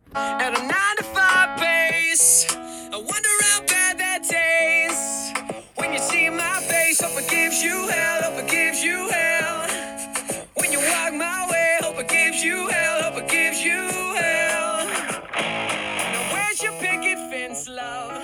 At a 9 to 5 pace, I wonder how bad that tastes. When you see my face, hope it gives you hell, hope it gives you hell. When you walk my way, hope it gives you hell, hope it gives you hell. Now where's your picket fence, love?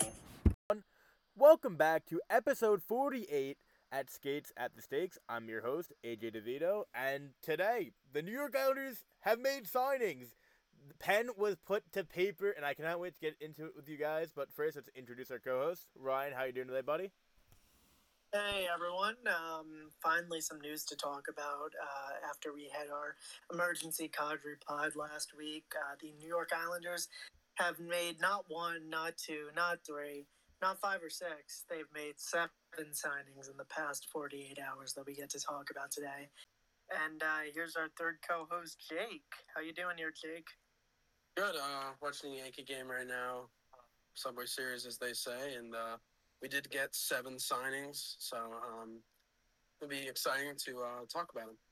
Welcome back to episode 48 at Skates at the Stakes. I'm your host, AJ DeVito, and today, the New York Islanders have made signings. The pen was put to paper, and I cannot wait to get into it with you guys, but first, let's introduce our co-host. Ryan, how you doing today, buddy? Hey everyone! Finally, some news to talk about after we had our emergency cadre pod last week. The New York Islanders have made not one, not two, not three, not five or six. They've made 7 signings in the past 48 hours that we get to talk about today. And here's our third co-host, Jake. How you doing here, Jake? Good. Watching the Yankee game right now. Subway Series, as they say, and we did get 7 signings, so it'll be exciting to talk about them.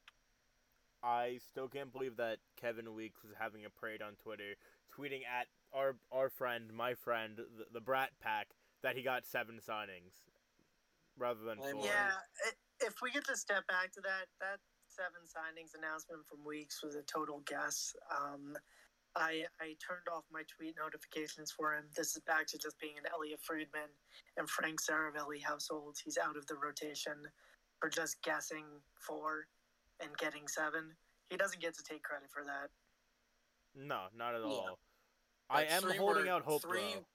I still can't believe that Kevin Weeks was having a parade on Twitter, tweeting at our friend, my friend, the Brat Pack, that he got 7 signings rather than 4. Yeah, if we get to step back to that 7 signings announcement from Weeks was a total guess. I turned off my tweet notifications for him. This is back to just being an Elliot Friedman and Frank Saravelli household. He's out of the rotation for just guessing 4 and getting 7. He doesn't get to take credit for that. No, not at all. Yeah. I am holding out hope, three, though.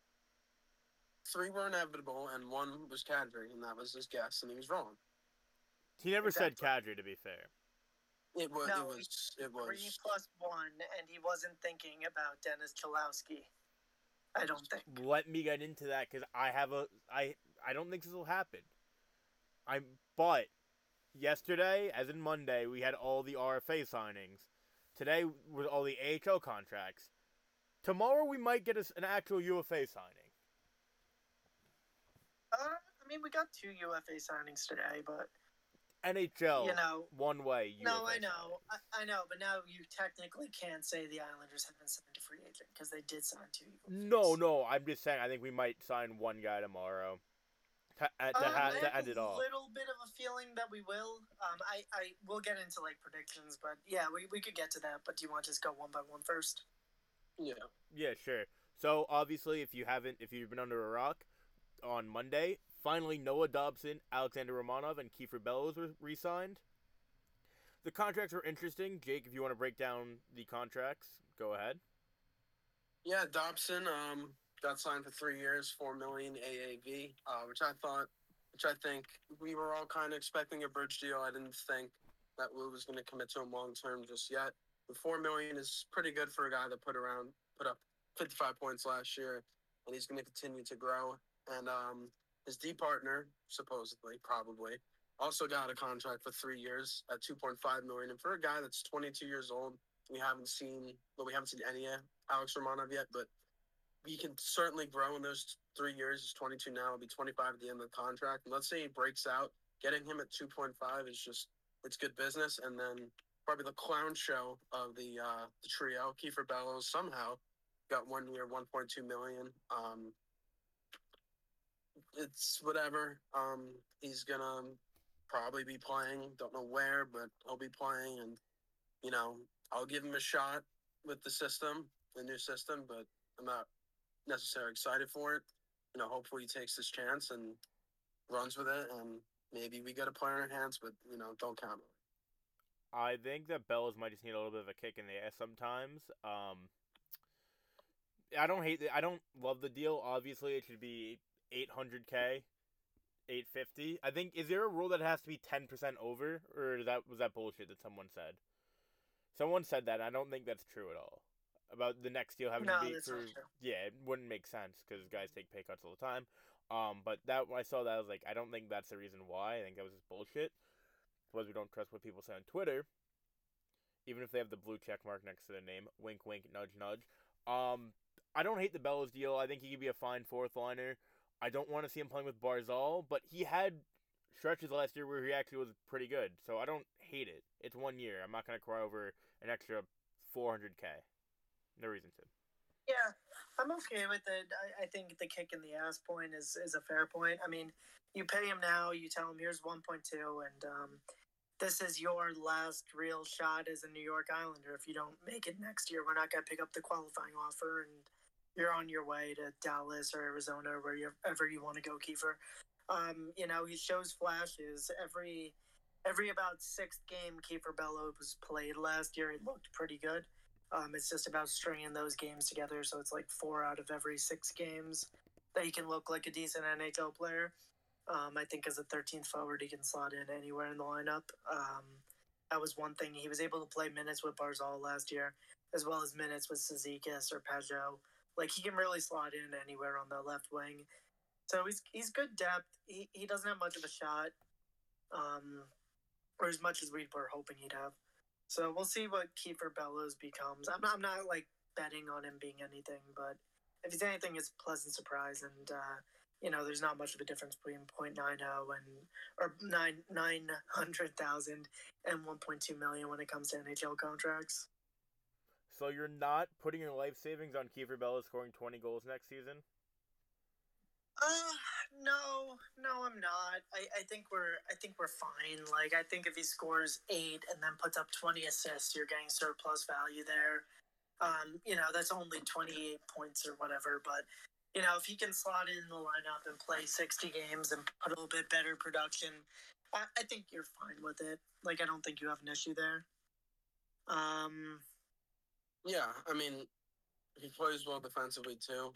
3 were inevitable, and 1 was Kadri, and that was his guess, and he was wrong. He never said Exactly. Kadri, to be fair. It was. No, It was. 3 plus 1, and he wasn't thinking about Dennis Chalowski. I don't think. Let me get into that because I don't think this will happen. But yesterday, as in Monday, we had all the RFA signings. Today was all the AHL contracts. Tomorrow we might get an actual UFA signing. I mean, we got 2 UFA signings today, but NHL, you know, one way. UFA no, I know, I know, but now you technically can't say the Islanders haven't signed a free agent because they did sign 2 UFAs. No, I'm just saying. I think we might sign one guy tomorrow to end it a off. little bit of a feeling that we will. I will get into like predictions, but yeah, we could get to that. But do you want to just go one by one first? Yeah. Yeah, sure. So obviously, if you've been under a rock, on Monday, finally Noah Dobson, Alexander Romanov, and Kiefer Bellows were re-signed. The contracts were interesting. Jake, if you want to break down the contracts, go ahead. Yeah, Dobson got signed for 3 years, $4 million AAV, which I think we were all kind of expecting a bridge deal. I didn't think that Lou was going to commit to him long term just yet. The $4 million is pretty good for a guy that put up 55 points last year, and he's going to continue to grow. And his D partner, supposedly, probably, also got a contract for 3 years at $2.5 million. And for a guy that's 22 years old, we haven't seen any Alex Romanov yet, but he can certainly grow in those 3 years. He's 22 now; he'll be 25 at the end of the contract. And let's say he breaks out, getting him at 2.5 is it's good business. And then probably the clown show of the trio, Kiefer Bellows, somehow got 1 year, 1.2 million. It's whatever. He's gonna probably be playing. Don't know where, but he'll be playing, and I'll give him a shot with the new system, but I'm not necessarily excited for it. Hopefully he takes this chance and runs with it, and maybe we get a player in our hands, but don't count on it. I think that Bellows might just need a little bit of a kick in the ass sometimes. I don't love the deal. Obviously, it should be $800K, $850. I think, is there a rule that it has to be 10% over, or was that bullshit that someone said? Someone said that. And I don't think that's true at all. About the next deal having to be that's for not true. Yeah, it wouldn't make sense because guys take pay cuts all the time. But when I saw that, I was like, I don't think that's the reason why. I think that was just bullshit. Suppose we don't trust what people say on Twitter, even if they have the blue check mark next to their name. Wink, wink, nudge, nudge. I don't hate the Bellows deal. I think he could be a fine fourth liner. I don't want to see him playing with Barzal, but he had stretches last year where he actually was pretty good. So I don't hate it. It's 1 year. I'm not going to cry over an extra $400K. No reason to. Yeah, I'm okay with it. I think the kick in the ass point is a fair point. I mean, you pay him now, you tell him here's 1.2, and this is your last real shot as a New York Islander. If you don't make it next year, we're not going to pick up the qualifying offer, and you're on your way to Dallas or Arizona, wherever you want to go, Kiefer. He shows flashes every about sixth game Kiefer Bellows played last year. It looked pretty good. It's just about stringing those games together, so it's like 4 out of every 6 games that he can look like a decent NHL player. I think as a 13th forward, he can slot in anywhere in the lineup. That was one thing. He was able to play minutes with Barzal last year, as well as minutes with Cizikas or Pajot. Like, he can really slot in anywhere on the left wing. So he's good depth. He doesn't have much of a shot, or as much as we were hoping he'd have. So we'll see what Kiefer Bellows becomes. I'm not like betting on him being anything, but if he's anything, it's a pleasant surprise. And there's not much of a difference between 0.90 or 900,000 and 1.2 million when it comes to NHL contracts. So you're not putting your life savings on Kiefer Bellows scoring 20 goals next season? No, I'm not. I think we're fine. Like, I think if he scores 8 and then puts up 20 assists, you're getting surplus value there. That's only 28 points or whatever, but if he can slot in the lineup and play 60 games and put a little bit better production, I think you're fine with it. Like, I don't think you have an issue there. Yeah, I mean, he plays well defensively too.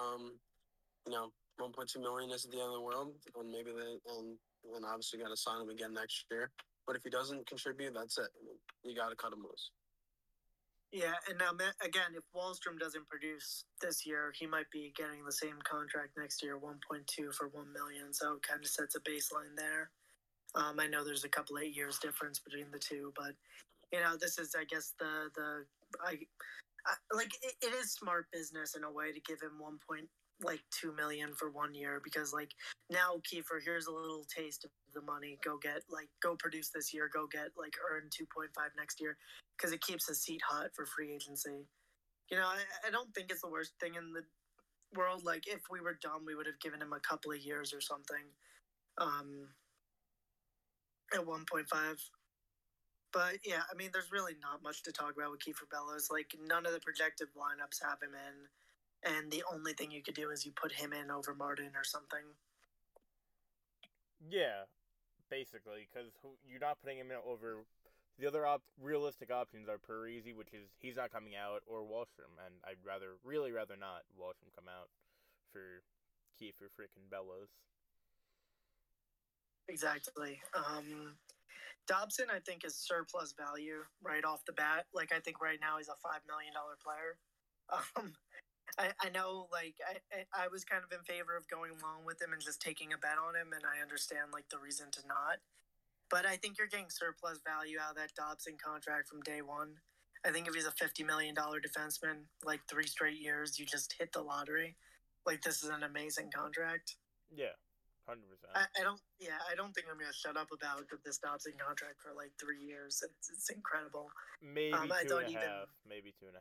1.2 million isn't the end of the world, and maybe and obviously got to sign him again next year. But if he doesn't contribute, that's it. You got to cut him loose. Yeah, and now again, if Wahlstrom doesn't produce this year, he might be getting the same contract next year, 1.2 for 1 million. So it kind of sets a baseline there. I know there's a couple 8 years difference between the two, but this is, I guess, it is smart business in a way to give him 2 million for 1 year, because like, now Kiefer, here's a little taste of the money. Go produce this year. Go get earn 2.5 next year, because it keeps the seat hot for free agency. I don't think it's the worst thing in the world. Like, if we were dumb, we would have given him a couple of years or something at 1.5. But yeah, I mean, there's really not much to talk about with Kiefer Bellows. Like, none of the projected lineups have him in. And the only thing you could do is you put him in over Martin or something. Yeah, basically, because you're not putting him in over. The other realistic options are Parise, which is he's not coming out, or Wahlstrom, and I'd really rather not Wahlstrom come out for Kiefer freaking Bellows. Exactly. Dobson, I think, is surplus value right off the bat. Like, I think right now he's a $5 million player. I know, like, I was kind of in favor of going along with him and just taking a bet on him, and I understand, like, the reason to not. But I think you're getting surplus value out of that Dobson contract from day one. I think if he's a $50 million defenseman, like 3 straight years, you just hit the lottery. Like, this is an amazing contract. Yeah, 100%. I don't think I'm going to shut up about this Dobson contract for like 3 years. It's incredible. Maybe 2.5. Maybe 2.5.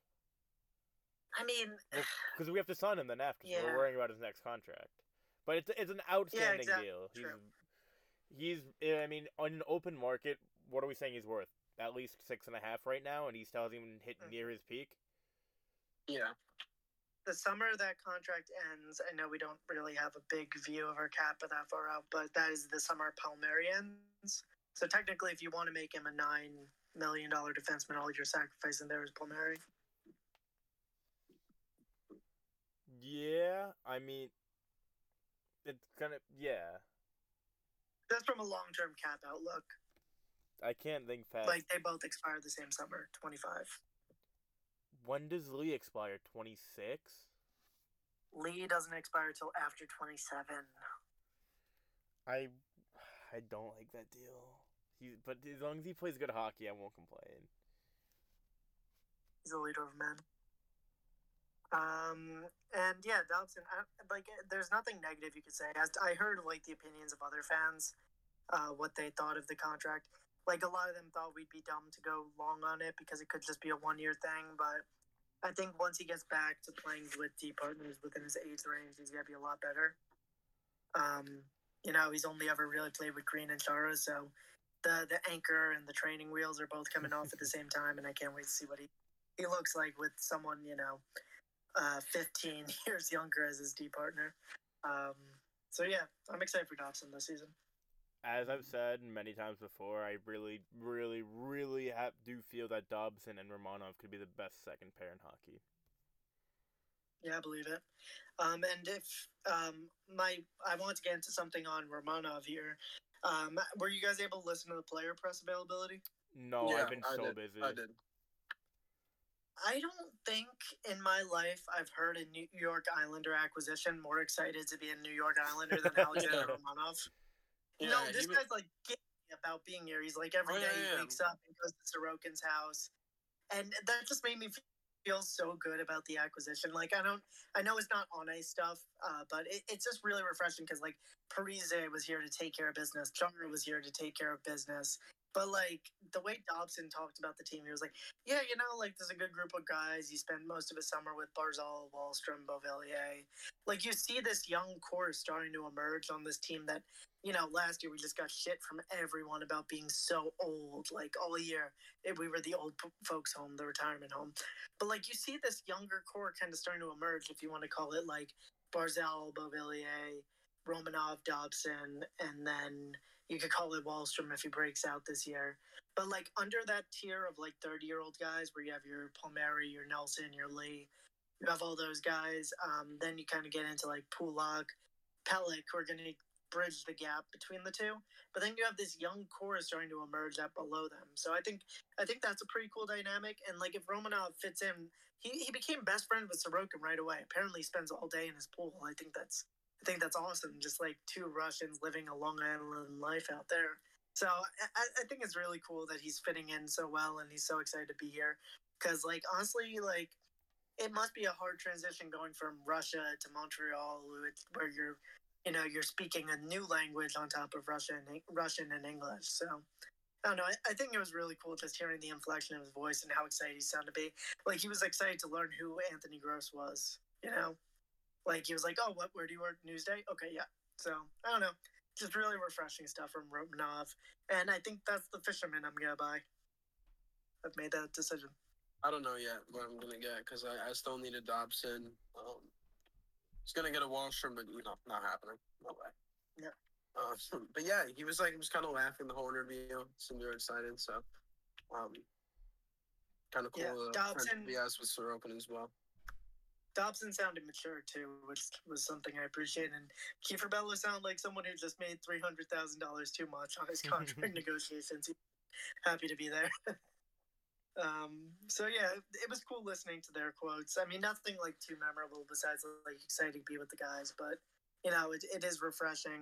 I mean, because we have to sign him then after, so we're worrying about his next contract. But it's an outstanding deal. He's I mean, on an open market, what are we saying he's worth? At least 6.5 right now, and he still hasn't even hit near his peak. Yeah. The summer that contract ends, I know we don't really have a big view of our cap that far out, but that is the summer Palmieri ends. So technically, if you want to make him a $9 million defenseman, all you're sacrificing there is Palmieri. Yeah, I mean, it's yeah. That's from a long-term cap outlook. I can't think fast. Like, they both expire the same summer, 25. When does Lee expire? 26? Lee doesn't expire till after 27. I don't like that deal. But as long as he plays good hockey, I won't complain. He's a leader of men. And yeah, Dobson, there's nothing negative you could say. I heard the opinions of other fans, what they thought of the contract. Like, a lot of them thought we'd be dumb to go long on it because it could just be a 1-year thing. But I think once he gets back to playing with D partners within his age range, he's gonna be a lot better. He's only ever really played with Green and Chara, so the anchor and the training wheels are both coming off at the same time, and I can't wait to see what he looks like with someone 15 years younger as his D partner. So yeah, I'm excited for Dobson this season. As I've said many times before, I really, really, really do feel that Dobson and Romanov could be the best second pair in hockey. Yeah, I believe it. And if I want to get into something on Romanov here. Were you guys able to listen to the player press availability? No, Yeah, I've been so busy. I did. I don't think in my life I've heard a New York Islander acquisition more excited to be a New York Islander than Alexander Romanov. Yeah, This guy's like giddy about being here. He's like every day he wakes up and goes to Sorokin's house, and that just made me feel so good about the acquisition. Like I know it's not on ice stuff, but it's just really refreshing because like Parise was here to take care of business, Chara was here to take care of business. But like the way Dobson talked about the team, he was like, "Yeah, like there's a good group of guys. He spent most of his summer with Barzal, Wallstrom, Beauvillier. Like you see this young core starting to emerge on this team that, last year we just got shit from everyone about being so old. Like all year, we were the old folks' home, the retirement home. But like you see this younger core kind of starting to emerge, if you want to call it like Barzal, Beauvillier, Romanov, Dobson, and then you could call it Wallstrom if he breaks out this year. But like under that tier of like 30-year-old guys where you have your Palmieri, your Nelson, your Lee, you have all those guys. Then you kind of get into like Pulak, Pellick, who are going to bridge the gap between the two. But then you have this young core starting to emerge up below them. So I think that's a pretty cool dynamic. And like if Romanov fits in, he became best friend with Sorokin right away. Apparently he spends all day in his pool. I think that's awesome. Just like two Russians living a Long Island life out there. So I think it's really cool that he's fitting in so well and he's so excited to be here. Because like honestly, like it must be a hard transition going from Russia to Montreal, where you're speaking a new language on top of Russian and English. So I don't know. I think it was really cool just hearing the inflection of his voice and how excited he sounded to be. Like he was excited to learn who Anthony Gross was. Like he was like, "Oh, where do you work? Newsday? Okay, yeah." So I don't know, just really refreshing stuff from Romanov, and I think that's the fisherman I'm gonna buy. I've made that decision. I don't know yet what I'm gonna get because I still need a Dobson. He's gonna get a Wallstrom, but not happening. No way. Yeah. But yeah, he was kind of laughing the whole interview. Seemed very excited. So, kind of cool. Yeah, Dobson. Yes, with Sorokin as well. Dobson sounded mature too, which was something I appreciate. And Kiefer Bellow sounded like someone who just made $300,000 too much on his contract negotiations. He's happy to be there. So yeah, it was cool listening to their quotes. I mean, nothing like too memorable besides like exciting to be with the guys, but it is refreshing.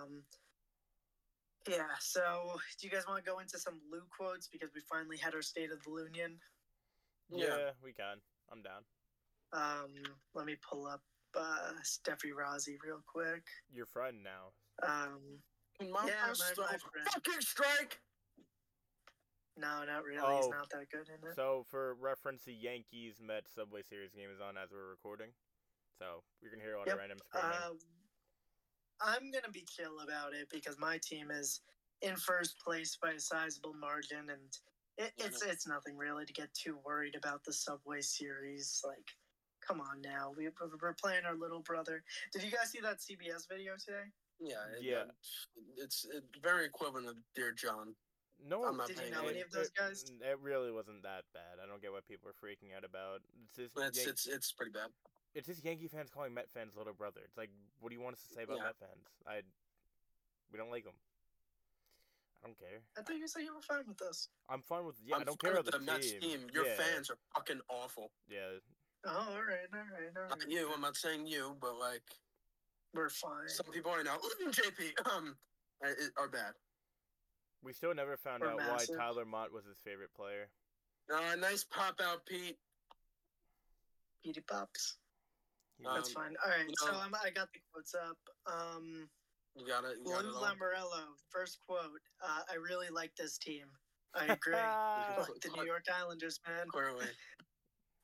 Yeah. So do you guys want to go into some Lou quotes because we finally had our State of the Union? Yeah, we can. I'm down. Let me pull up Steffi Rossi real quick. Your friend now. My friend. Fucking strike. No, not really. He's not that good in it. So, for reference, the Yankees-Mets Subway Series game is on as we're recording. So, you're going to hear a lot of random screaming. I'm going to be chill about it because my team is in first place by a sizable margin, and it's nothing really to get too worried about the Subway Series. Like, come on now. We're playing our little brother. Did you guys see that CBS video today? Yeah. It's very equivalent of Dear John. No, did you know any of those guys? It really wasn't that bad. I don't get what people are freaking out about. It's pretty bad. It's just Yankee fans calling Met fans little brother. It's like, what do you want us to say about Met fans? We don't like them. I don't care. I thought you said you were fine with this. I'm fine with I don't care about the Mets team. Your fans are fucking awful. Yeah. Oh, all right. Not you. I'm not saying you, but like we're fine. Some people I know, JP, are bad. We still never found out why Tyler Mott was his favorite player. Nice pop out, Pete. Petey Pops. That's fine. All right, so I got the quotes up. You got it. Lou Lamoriello, first quote. I really like this team. I agree. Like the New York Islanders, man. Clearly.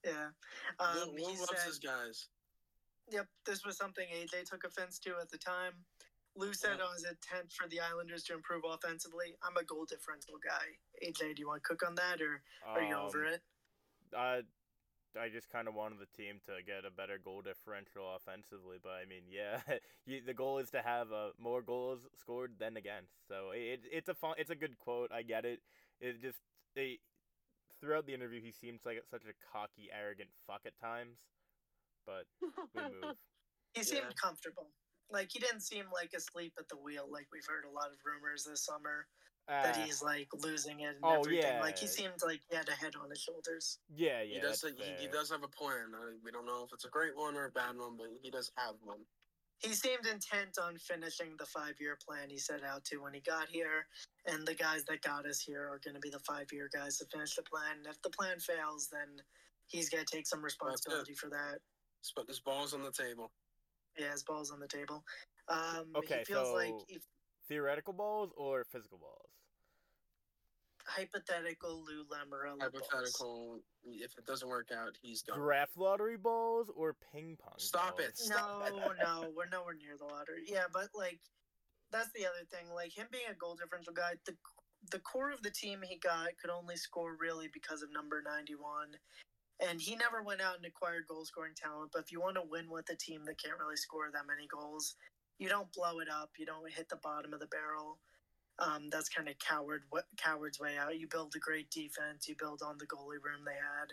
Yeah. Lou He loves said, his guys. yep, this was something AJ took offense to at the time. Lou said Yeah. on his intent for the Islanders to improve offensively. I'm a goal differential guy. AJ, do you want to cook on that, or are you over it? I just kind of wanted the team to get a better goal differential offensively, but I mean, yeah, the goal is to have more goals scored than against. So it's a good quote. I get it. It just throughout the interview he seems like such a cocky, arrogant fuck at times, but we move. He seemed comfortable. Like he didn't seem like asleep at the wheel. Like we've heard a lot of rumors this summer that he's like losing it and everything. Yeah. Like he seemed like he had a head on his shoulders. Yeah, He does. That's He fair. does have a plan. We don't know if it's a great one or a bad one, but he does have one. He seemed intent on finishing the 5-year plan he set out to when he got here, and the guys that got us here are going to be the 5-year guys to finish the plan. And if the plan fails, then he's going to take some responsibility for that. He's putting his balls on the table. Yeah, his balls on the table. Okay, he feels so like theoretical balls or physical balls? Hypothetical Lou Lamoriello Hypothetical. If it doesn't work out, he's done. Draft lottery balls or ping pong? Stop balls? it. Stop it. No, we're nowhere near the lottery. Yeah, but like that's the other thing. Like him being a goal differential guy, the core of the team he got could only score really because of number 91. And he never went out and acquired goal scoring talent. But if you want to win with a team that can't really score that many goals, you don't blow it up. You don't hit the bottom of the barrel. That's kind of coward's way out. You build a great defense. You build on the goalie room they had.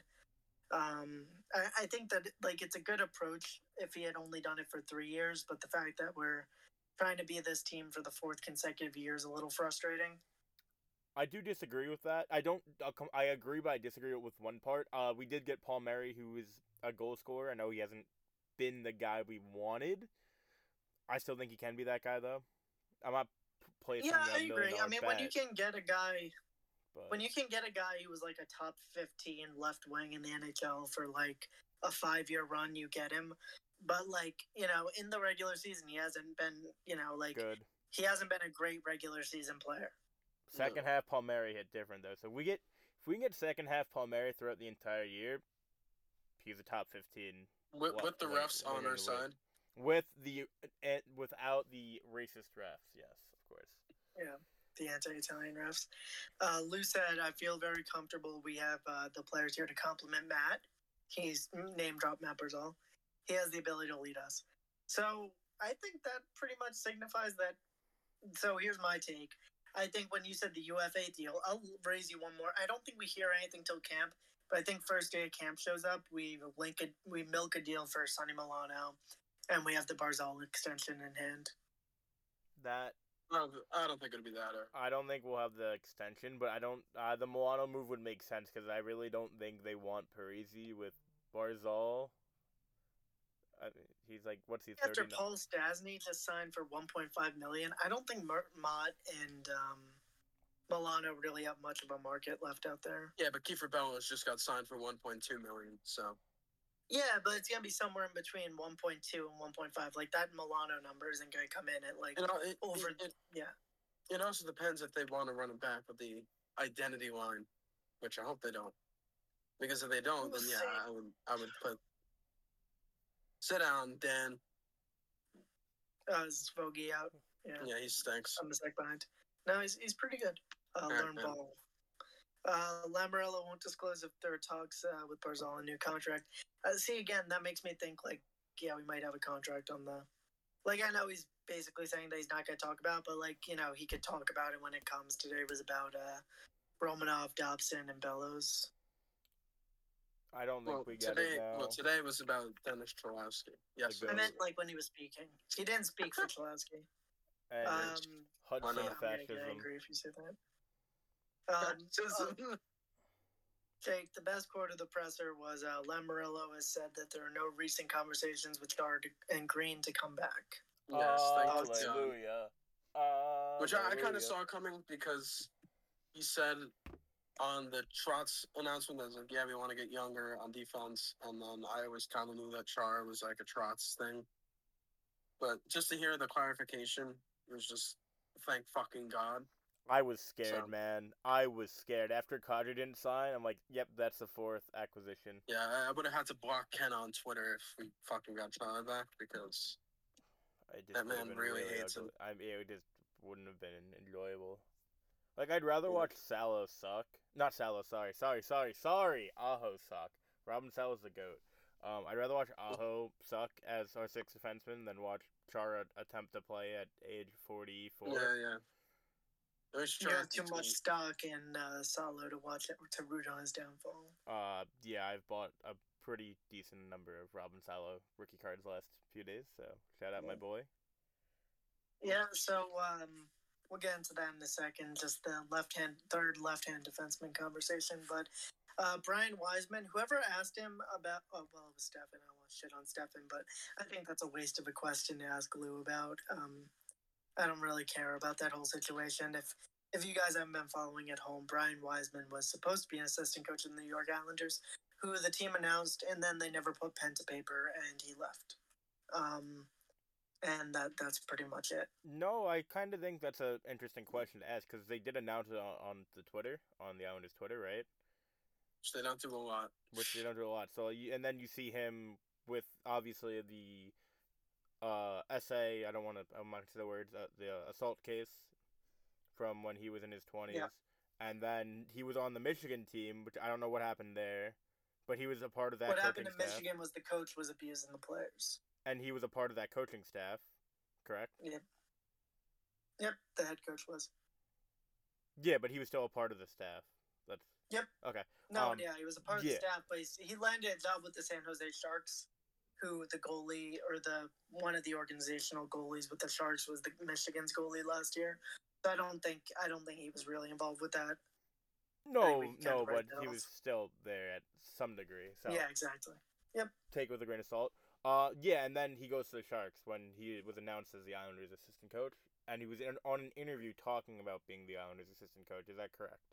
I think that like it's a good approach if he had only done it for 3 years. But the fact that we're trying to be this team for the 4th consecutive year is a little frustrating. I do disagree with that. I agree, but I disagree with one part. We did get Paul Murray, who is a goal scorer. I know he hasn't been the guy we wanted. I still think he can be that guy, though. I'm not placing I agree. I mean, bet, when you can get a guy, but... when you can get a guy who was like a top 15 left wing in the NHL for like a 5-year run, you get him. But like in the regular season, he hasn't been good. He hasn't been a great regular season player. Second half Paul Murray hit different though. So if we can get second half Paul Murray throughout the entire year, he's a top 15 with the refs on our side. Without the racist refs, yes, of course. Yeah, the anti-Italian refs. Lou said, "I feel very comfortable. We have the players here to complement Matt. He's name dropped Matt Barzal. He has the ability to lead us. So I think that pretty much signifies that. So here's my take. I think when you said the UFA deal, I'll raise you one more. I don't think we hear anything till camp, but I think first day of camp shows up, we milk a deal for Sonny Milano, and we have the Barzal extension in hand. I don't think it'll be that. I don't think we'll have the extension, but I don't. The Milano move would make sense because I really don't think they want Parisi with Barzal. He's like, what's he? After Paul Stastny just signed for $1.5 million, I don't think Mott and Milano really have much of a market left out there. Yeah, but Kiefer Bellows just got signed for $1.2 million, so. Yeah, but it's gonna be somewhere in between 1.2 and 1.5. Like that Milano number isn't gonna come in at like It also depends if they want to run it back with the identity line, which I hope they don't. Because if they don't, then I would put. Sit down, Dan. Is Vogie out? Yeah, he stinks. I'm the sec behind. No, he's pretty good. Learn ball. Lamoriello won't disclose if there are talks with Barzal a new contract. See, again, that makes me think like, yeah, we might have a contract on the. Like, I know he's basically saying that he's not going to talk about, but like, he could talk about it when it comes. Today was about Romanov, Dobson, and Bellows. I don't think we get it now. Well, today was about Dennis Cholowski. Yes, I meant like when he was speaking. He didn't speak for Cholowski. Hudson I'm fascism. gonna get angry if you say that. Jake, the best quote of the presser was Lamoriello has said that there are no recent conversations with Chard and Green to come back. Yes, hallelujah. Which I kind of saw coming because he said on the Trotz announcement that was like, yeah, we want to get younger on defense, and then I always kind of knew that Char was like a Trotz thing. But just to hear the clarification, it was just thank fucking God. I was scared, So- man. I was scared. After Kadri didn't sign, I'm like, yep, that's the fourth acquisition. Yeah, I would have had to block Ken on Twitter if we fucking got Tyler back because It just That would've man been really hates ugly. It just wouldn't have been enjoyable. Like, I'd rather Yeah. watch Salo suck. Not Salo, sorry. Aho suck. Robin Salo's the GOAT. I'd rather watch Aho suck as our sixth defenseman than watch Chara attempt to play at age 44. yeah. There's You have choice too much between- stock in Salo to watch it to root on his downfall. Yeah, I've bought a pretty decent number of Robin Salo rookie cards the last few days, so shout out my boy. Yeah, so we'll get into that in a second. Just the third left-hand defenseman conversation. But Brian Wiseman, whoever asked him about, it was Stefan. I don't want to shit on Stefan, but I think that's a waste of a question to ask Lou about. I don't really care about that whole situation. If you guys haven't been following at home, Brian Wiseman was supposed to be an assistant coach in the New York Islanders, who the team announced, and then they never put pen to paper, and he left. And that's pretty much it. No, I kind of think that's an interesting question to ask because they did announce it on the Twitter, on the Islanders Twitter, right? Which they don't do a lot. Which they don't do a lot. So and then you see him with obviously the essay. I'm not gonna say the words. The assault case from when he was in his 20s, Yeah. and then he was on the Michigan team, which I don't know what happened there, but he was a part of that. What happened coaching in staff, Michigan was the coach was abusing the players. and he was a part of that coaching staff, correct? Yep, the head coach was. Yeah, but he was still a part of the staff. That's Yep. okay. No, Um, yeah, he was a part of yeah. the staff, but he landed a job with the San Jose Sharks, who the goalie or one of the organizational goalies with the Sharks was the Michigan's goalie last year. So I don't think he was really involved with that. No, we kinda no, write but that he off. was still there at some degree. So Yeah, exactly. take it with a grain of salt. Yeah, and then he goes to the Sharks when he was announced as the Islanders' assistant coach, and he was on an interview talking about being the Islanders' assistant coach. Is that correct?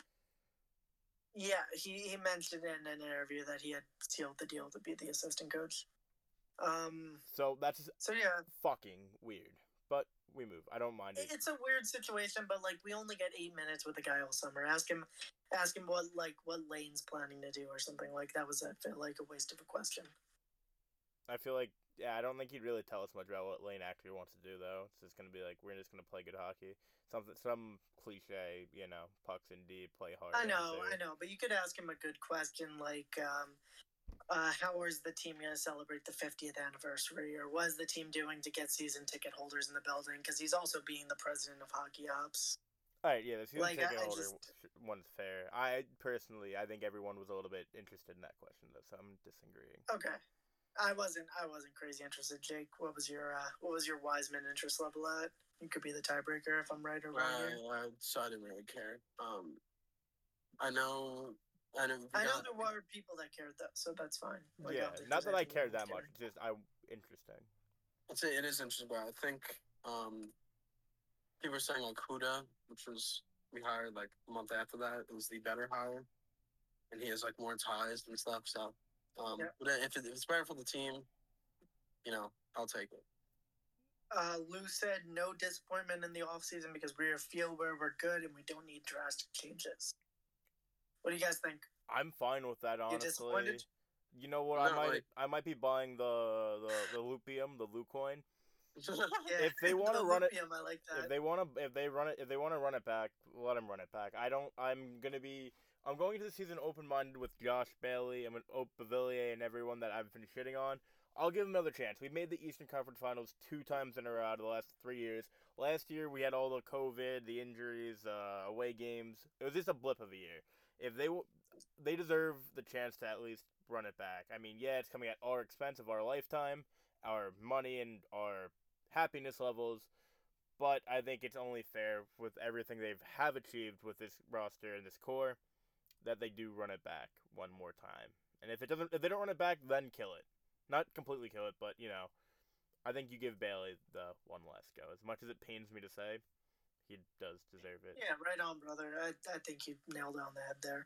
Yeah, he mentioned in an interview that he had sealed the deal to be the assistant coach. So that's So yeah, fucking weird. But we move. I don't mind it. it's a weird situation, but like we only get 8 minutes with the guy all summer. Ask him what Lane's planning to do or something like that. I feel like a waste of a question. I feel like I don't think he'd really tell us much about what Lane actually wants to do though. It's just gonna be like we're just gonna play good hockey. Some cliche, pucks in deep, play hard. I know, answer. but you could ask him a good question like, how is the team going to celebrate the 50th anniversary, or what is the team doing to get season ticket holders in the building? Because he's also being the president of Hockey Ops. All right, yeah, the season Like, ticket I holder just- one's fair. I think everyone was a little bit interested in that question though, so I'm disagreeing. Okay, I wasn't crazy interested. Jake, what was your Wiseman interest level at? You could be the tiebreaker if I'm right or wrong here. So I didn't really care. I know. I know there were people that cared though, so that's fine. Like, I Yeah, don't think not there's that I anything cared wrong that with much. caring. It's just interesting. I'd say it is interesting, but I think people were saying like Huda, which was we hired like a month after that, it was the better hire, and he has like more ties and stuff. So, Yep. but if it's better for the team, I'll take it. Lou said no disappointment in the offseason because we feel where we're good and we don't need drastic changes. What do you guys think? I'm fine with that, You honestly. disappointed? You know what? No, I might be buying the Lupium, the Lucoin. Yeah, If they wanna the run it- Lupium, I like that. If they want to run it back, let them run it back. I'm going into the season open-minded with Josh Bailey and with Bavillier and everyone that I've been shitting on. I'll give them another chance. We've made the Eastern Conference Finals 2 times in a row out of the last 3 years. Last year we had all the COVID, the injuries, away games. It was just a blip of a year. If they deserve the chance to at least run it back. I mean, yeah, it's coming at our expense of our lifetime, our money, and our happiness levels. But I think it's only fair with everything they have achieved with this roster and this core that they do run it back one more time. And if they don't run it back, then kill it. Not completely kill it, but I think you give Bailey the one last go. As much as it pains me to say, he does deserve it. Yeah, right on, brother. I think you nailed it on the head there.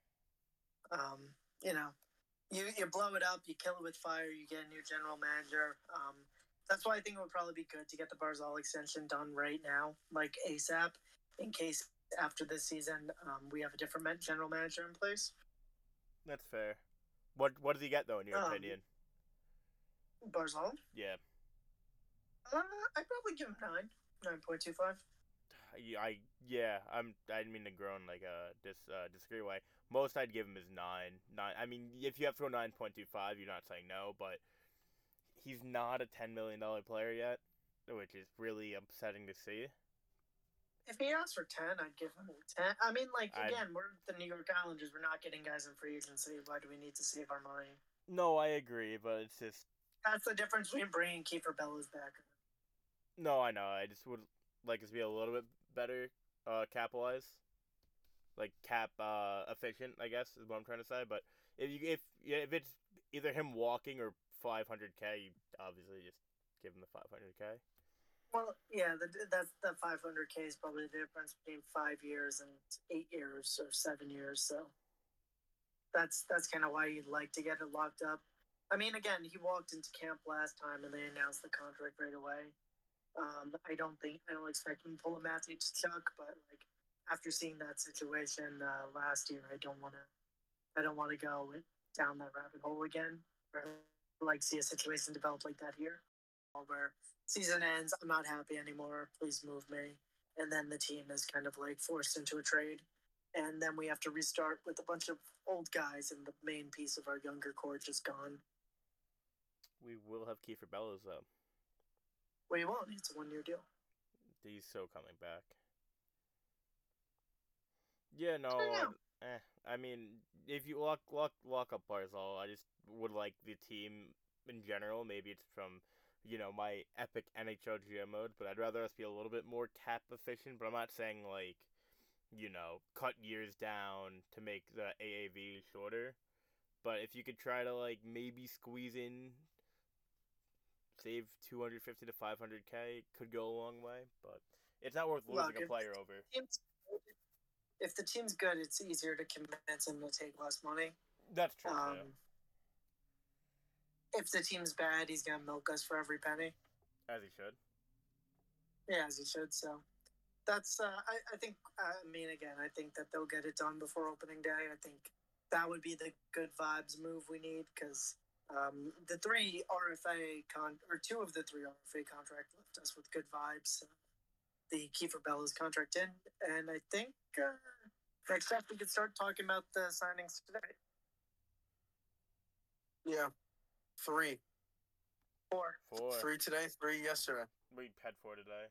You blow it up, you kill it with fire, you get a new general manager. That's why I think it would probably be good to get the Barzal extension done right now, like ASAP. in case after this season we have a different general manager in place. That's fair. What does he get though, in your opinion? Barzal? Yeah. I'd probably give him 9.25. I didn't mean to groan like disagree way. Most I'd give him is 9. I mean, if you have to go 9.25, you're not saying no, but he's not a $10 million player yet, which is really upsetting to see. If he asks for 10, I'd give him 10. I mean, again, we're the New York Islanders. We're not getting guys in free agency. Why do we need to save our money? No, I agree, but it's just... That's the difference between bringing Kiefer Bellows back. No, I know. I just would like us to be a little bit better capitalized. Like, cap efficient, I guess, is what I'm trying to say. But if it's either him walking or $500K, you obviously just give him the $500K. Well, yeah, that's the $500K is probably the difference between 5 years and 8 years or 7 years. So that's kind of why you'd like to get it locked up. I mean, again, he walked into camp last time and they announced the contract right away. I don't expect him to pull a Matthew Tkachuk, but after seeing that situation last year, I don't want to go down that rabbit hole again. Or see a situation develop like that here, where season ends, I'm not happy anymore, please move me, and then the team is kind of forced into a trade, and then we have to restart with a bunch of old guys, and the main piece of our younger core just gone. We will have Kiefer Bellows though. Well, you won't. It's a 1-year deal. He's so coming back. Yeah, no. I mean, if you lock up Barzal, I just would like the team in general. Maybe it's from, my epic NHL GM mode, but I'd rather us be a little bit more cap efficient. But I'm not saying cut years down to make the AAV shorter. But if you could try to maybe squeeze in, save $250 to $500K, could go a long way. But it's not worth losing a player over. If the team's good, it's easier to convince him to take less money. That's true. Too. If the team's bad, he's gonna milk us for every penny. As he should. Yeah, as he should. So that's I think. I think that they'll get it done before opening day. I think that would be the good vibes move we need because the 3 RFA two of the 3 RFA contract left us with good vibes. The Kiefer Bellows contract in, and I think next up we could start talking about the signings today. Yeah, 3. 4. 3 today, 3 yesterday. We had 4 today,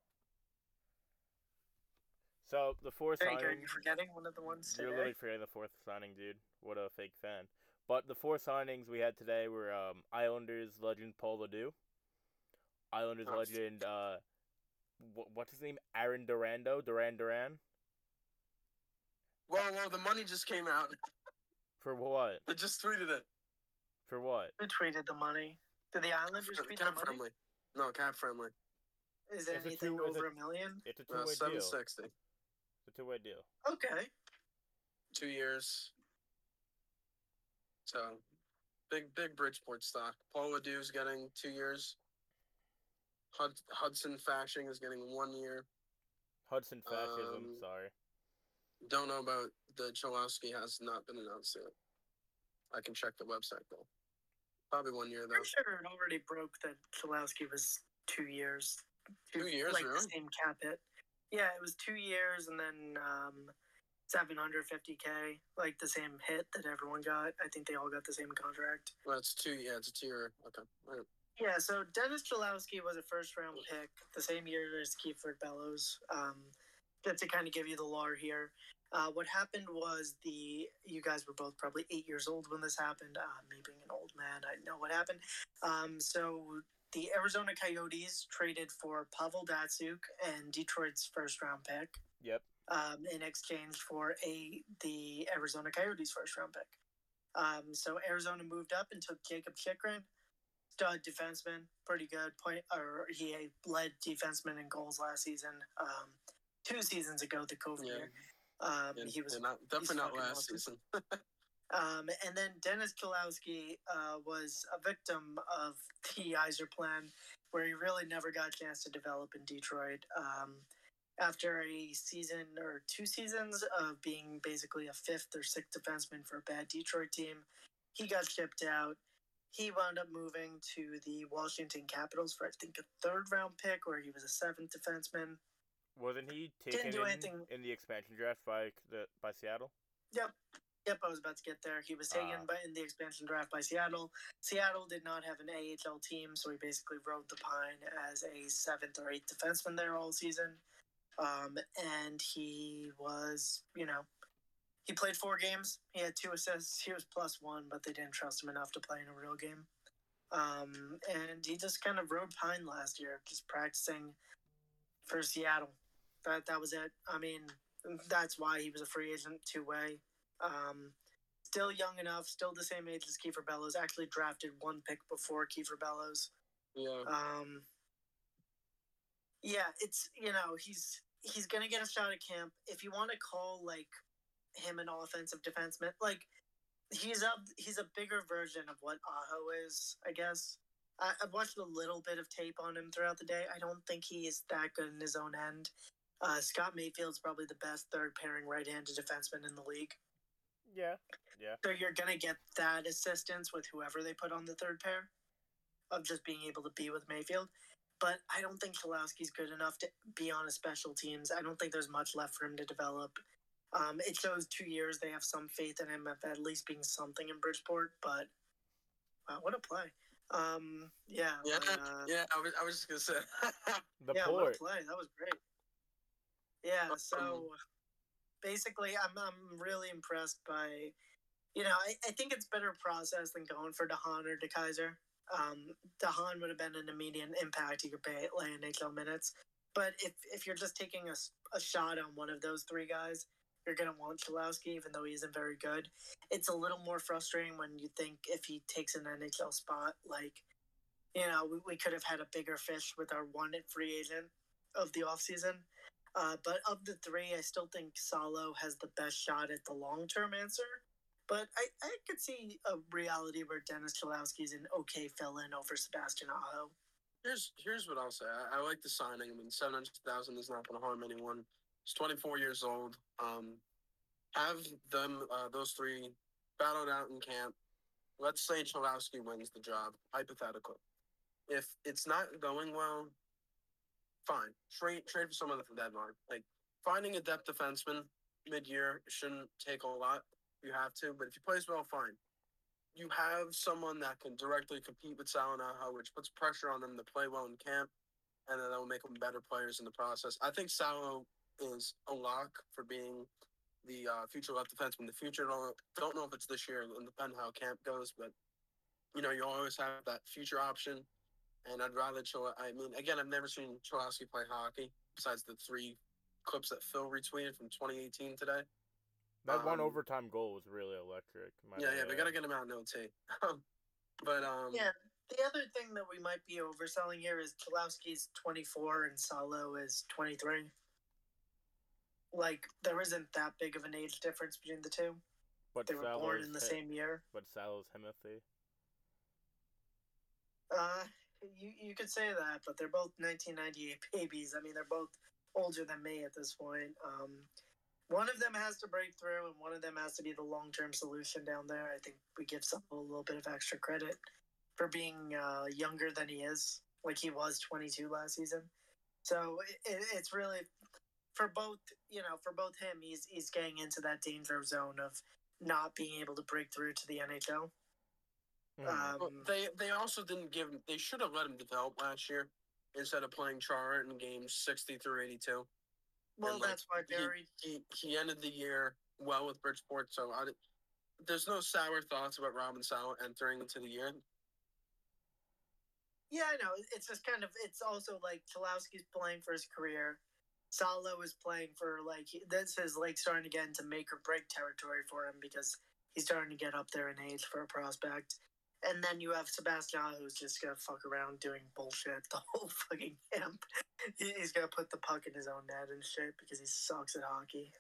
so the 4 signings. Are you forgetting one of the ones today? You're literally forgetting the 4th signing, dude. What a fake fan. But the 4 signings we had today were Islanders legend Paul LaDue, Islanders legend what's his name? Aaron Duran. Well, the money just came out. For what? They just tweeted it. For what? Who tweeted the money? Did the Islanders tweet the money? Cap friendly. No, cap friendly. Is it anything over $1 million? It's a 2-way deal. $760. It's a 2-way deal. Okay. 2 years. So, big Bridgeport stock. Paul LaDue's getting 2 years. Hudson Fasching is getting 1 year. Hudson Fascism, sorry. Don't know about the Cholowski, has not been announced yet. I can check the website though. Probably 1 year though. I'm sure it already broke that Cholowski was 2 years. 2 years, really? The same cap hit. Yeah, it was 2 years and then $750K, the same hit that everyone got. I think they all got the same contract. Well, it's 2 years. It's a 2 year. Okay. All right. Yeah, so Dennis Cholowski was a first-round pick the same year as Kiefer Bellows. Just to kind of give you the lore here, what happened was you guys were both probably 8 years old when this happened. Me being an old man, I know what happened. So the Arizona Coyotes traded for Pavel Datsyuk and Detroit's first-round pick. Yep. In exchange for the Arizona Coyotes first-round pick. So Arizona moved up and took Jacob Chychrun. Stud defenseman, pretty good he led defenseman in goals last season. 2 seasons ago, the COVID year. He was definitely not last season. And then Dennis Cholowski was a victim of the Yzer plan, where he really never got a chance to develop in Detroit. after a season or 2 seasons of being basically a fifth or sixth defenseman for a bad Detroit team. He got shipped out. He wound up moving to the Washington Capitals for, I think, a third-round pick, where he was a seventh defenseman. Wasn't he Didn't taken do anything. in the expansion draft by Seattle? Yep, I was about to get there. He was taken in the expansion draft by Seattle. Seattle did not have an AHL team, so he basically rode the pine as a seventh or eighth defenseman there all season. And he was, he played 4 games. He had 2 assists. He was +1, but they didn't trust him enough to play in a real game. And he just kind of rode pine last year, just practicing for Seattle. That was it. I mean, that's why he was a free agent two-way. Still young enough, still the same age as Kiefer Bellows. Actually drafted 1 pick before Kiefer Bellows. Yeah. Yeah, it's, he's going to get a shot at camp. If you want to call, him an offensive defenseman, he's a bigger version of what Aho is, I guess. I've watched a little bit of tape on him throughout the day. I don't think he is that good in his own end. Scott Mayfield's probably the best third-pairing right-handed defenseman in the league. Yeah. So you're going to get that assistance with whoever they put on the third pair of just being able to be with Mayfield. But I don't think Cholowski's good enough to be on a special teams. I don't think there's much left for him to develop. It shows 2 years they have some faith in him of at least being something in Bridgeport, but wow, what a play. Yeah, I was just going to say. What a play. That was great. Yeah, so basically I'm really impressed by, I think it's better process than going for DeHaan or DeKaiser. DeHaan would have been an immediate impact. He could play NHL minutes. But if you're just taking a shot on one of those 3 guys, you're going to want Cholowski, even though he isn't very good. It's a little more frustrating when you think if he takes an NHL spot, we could have had a bigger fish with our one free agent of the offseason. But of the 3, I still think Salo has the best shot at the long-term answer. But I could see a reality where Dennis Cholowski's an okay fill-in over Sebastian Aho. Here's what I'll say. I like the signing. I mean, $700,000 is not going to harm anyone. He's 24 years old. Have them, those 3, battled out in camp. Let's say Cholowski wins the job, hypothetically. If it's not going well, fine. Trade for someone at the deadline. Finding a depth defenseman mid-year shouldn't take a lot. You have to, but if he plays well, fine. You have someone that can directly compete with Salo and Aho, which puts pressure on them to play well in camp, and then that will make them better players in the process. I think Salo is a lock for being the future left defenseman in the future. Don't know if it's this year. It'll depend how camp goes, but you always have that future option. And I'd rather again, I've never seen Cholowski play hockey besides the 3 clips that Phil retweeted from 2018 today. That one overtime goal was really electric. Yeah, we got to get him out in OT. Yeah, the other thing that we might be overselling here is Cholowski's 24 and Salo is 23. There isn't that big of an age difference between the 2. But they were born in the same year. But Salo's Timothy. You could say that, but they're both 1998 babies. I mean, they're both older than me at this point. One of them has to break through, and one of them has to be the long-term solution down there. I think we give Salo a little bit of extra credit for being younger than he is. He was 22 last season. So it's really for both him. He's getting into that danger zone of not being able to break through to the NHL. They also didn't give him. They should have let him develop last year instead of playing Chara in games 60 through 82. Well, that's why Barry. He ended the year well with Bridgeport, so there's no sour thoughts about Robin Salo entering into the year. Yeah, I know. It's just it's also Cholowski's playing for his career. Salo is playing for this is starting to get into make or break territory for him because he's starting to get up there in age for a prospect. And then you have Sebastian, who's just going to fuck around doing bullshit the whole fucking camp. He's going to put the puck in his own net and shit because he sucks at hockey.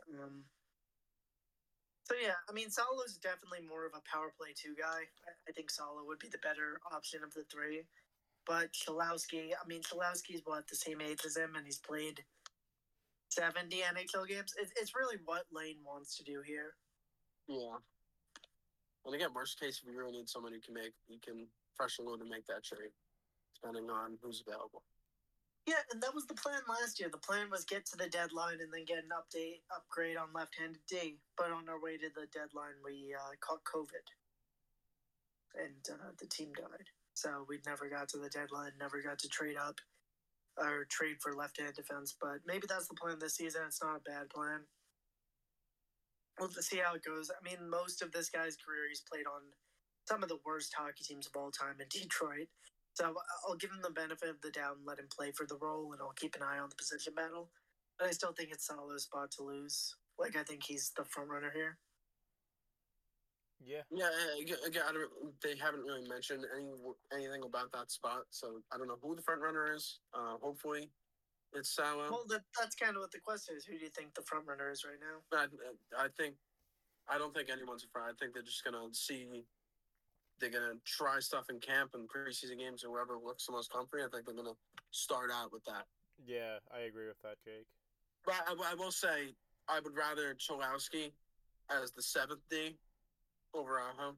So, yeah, I mean, Salo's definitely more of a power play 2 guy. I think Salo would be the better option of the 3. But Cholowski's the same age as him, and he's played 70 NHL games. It's really what Lane wants to do here. Yeah. And again, worst case, if you really need someone you can fresh and load and make that trade, depending on who's available. Yeah, and that was the plan last year. The plan was get to the deadline and then get an upgrade on left-handed D. But on our way to the deadline, we caught COVID, and the team died. So we never got to the deadline, never got to trade up or trade for left-hand defense. But maybe that's the plan this season. It's not a bad plan. We'll see how it goes. I mean, most of this guy's career, he's played on some of the worst hockey teams of all time in Detroit. So I'll give him the benefit of the doubt and let him play for the role, and I'll keep an eye on the position battle. But I still think it's Salo's spot to lose. Like, I think he's the front runner here. Yeah. Yeah, again, they haven't really mentioned anything about that spot, so I don't know who the front runner is. Hopefully, it's Salo. Well, that's kind of what the question is. Who do you think the front runner is right now? I don't think anyone's a front. I think they're just gonna see. They're gonna try stuff in camp and preseason games, or whoever looks the most comfy. I think they're gonna start out with that. Yeah, I agree with that, Jake. But I will say I would rather Cholowski as the 7th D over Aho.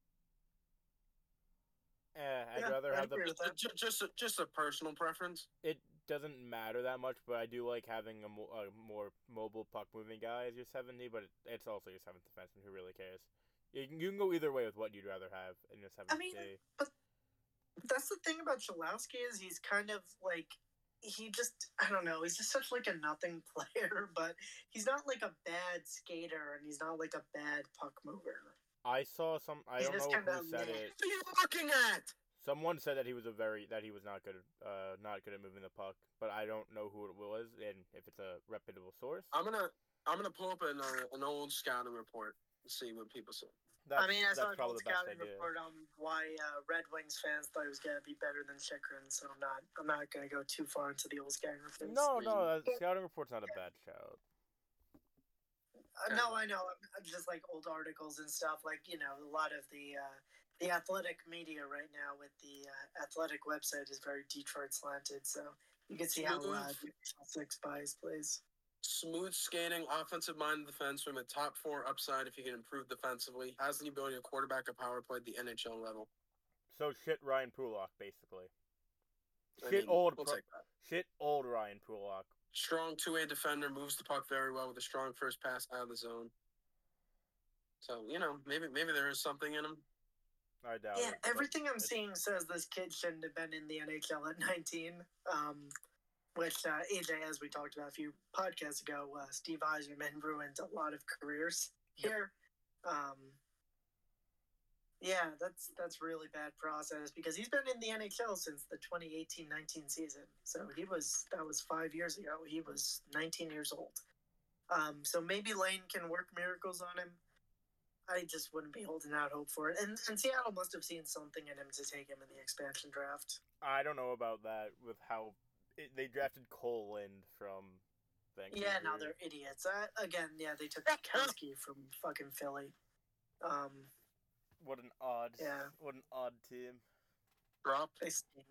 I'd rather have agree with that. Just a personal preference. It doesn't matter that much, but I do like having a more mobile puck moving guy as your 70. But it's also your 7th defenseman. Who really cares? You can go either way with what you'd rather have in your 7th. I mean, but that's the thing about Cholowski is he's kind of like I don't know, he's just such like a nothing player, but he's not like a bad skater and he's not like a bad puck mover. I saw some. I don't know who said it. What are you looking at? Someone said that he was not good at moving the puck, but I don't know who it was and if it's a reputable source. I'm gonna pull up an old scouting report and see what people say. I saw an old scouting report on why Red Wings fans thought he was gonna be better than Chychrun, so I'm not gonna go too far into the old scouting report. No, scouting report's not a bad shout. No, I know. Just like old articles and stuff. Like, you know, a lot of the athletic media right now with the athletic website is very Detroit slanted, so you can see how Celtics bias plays. Smooth skating, offensive-minded defenseman with top 4 upside if he can improve defensively. Has the ability to quarterback a power play at the NHL level. So shit Ryan Pulock, basically. Shit old Ryan Pulock. Strong two-way defender, moves the puck very well with a strong first pass out of the zone. So, you know, maybe there is something in him. I doubt it. Yeah, everything I'm it's... seeing says this kid shouldn't have been in the NHL at 19. Which AJ, as we talked about a few podcasts ago, Steve Yzerman ruined a lot of careers here. Yeah, that's really bad process because he's been in the NHL since the 2018-19 season. So that was 5 years ago. He was 19 years old. So maybe Lane can work miracles on him. I just wouldn't be holding out hope for it. And Seattle must have seen something in him to take him in the expansion draft. I don't know about that with how they drafted Cole Lind from Vancouver. Yeah, now they're idiots. They took Kowski from fucking Philly. What an odd team. Drop. They stink.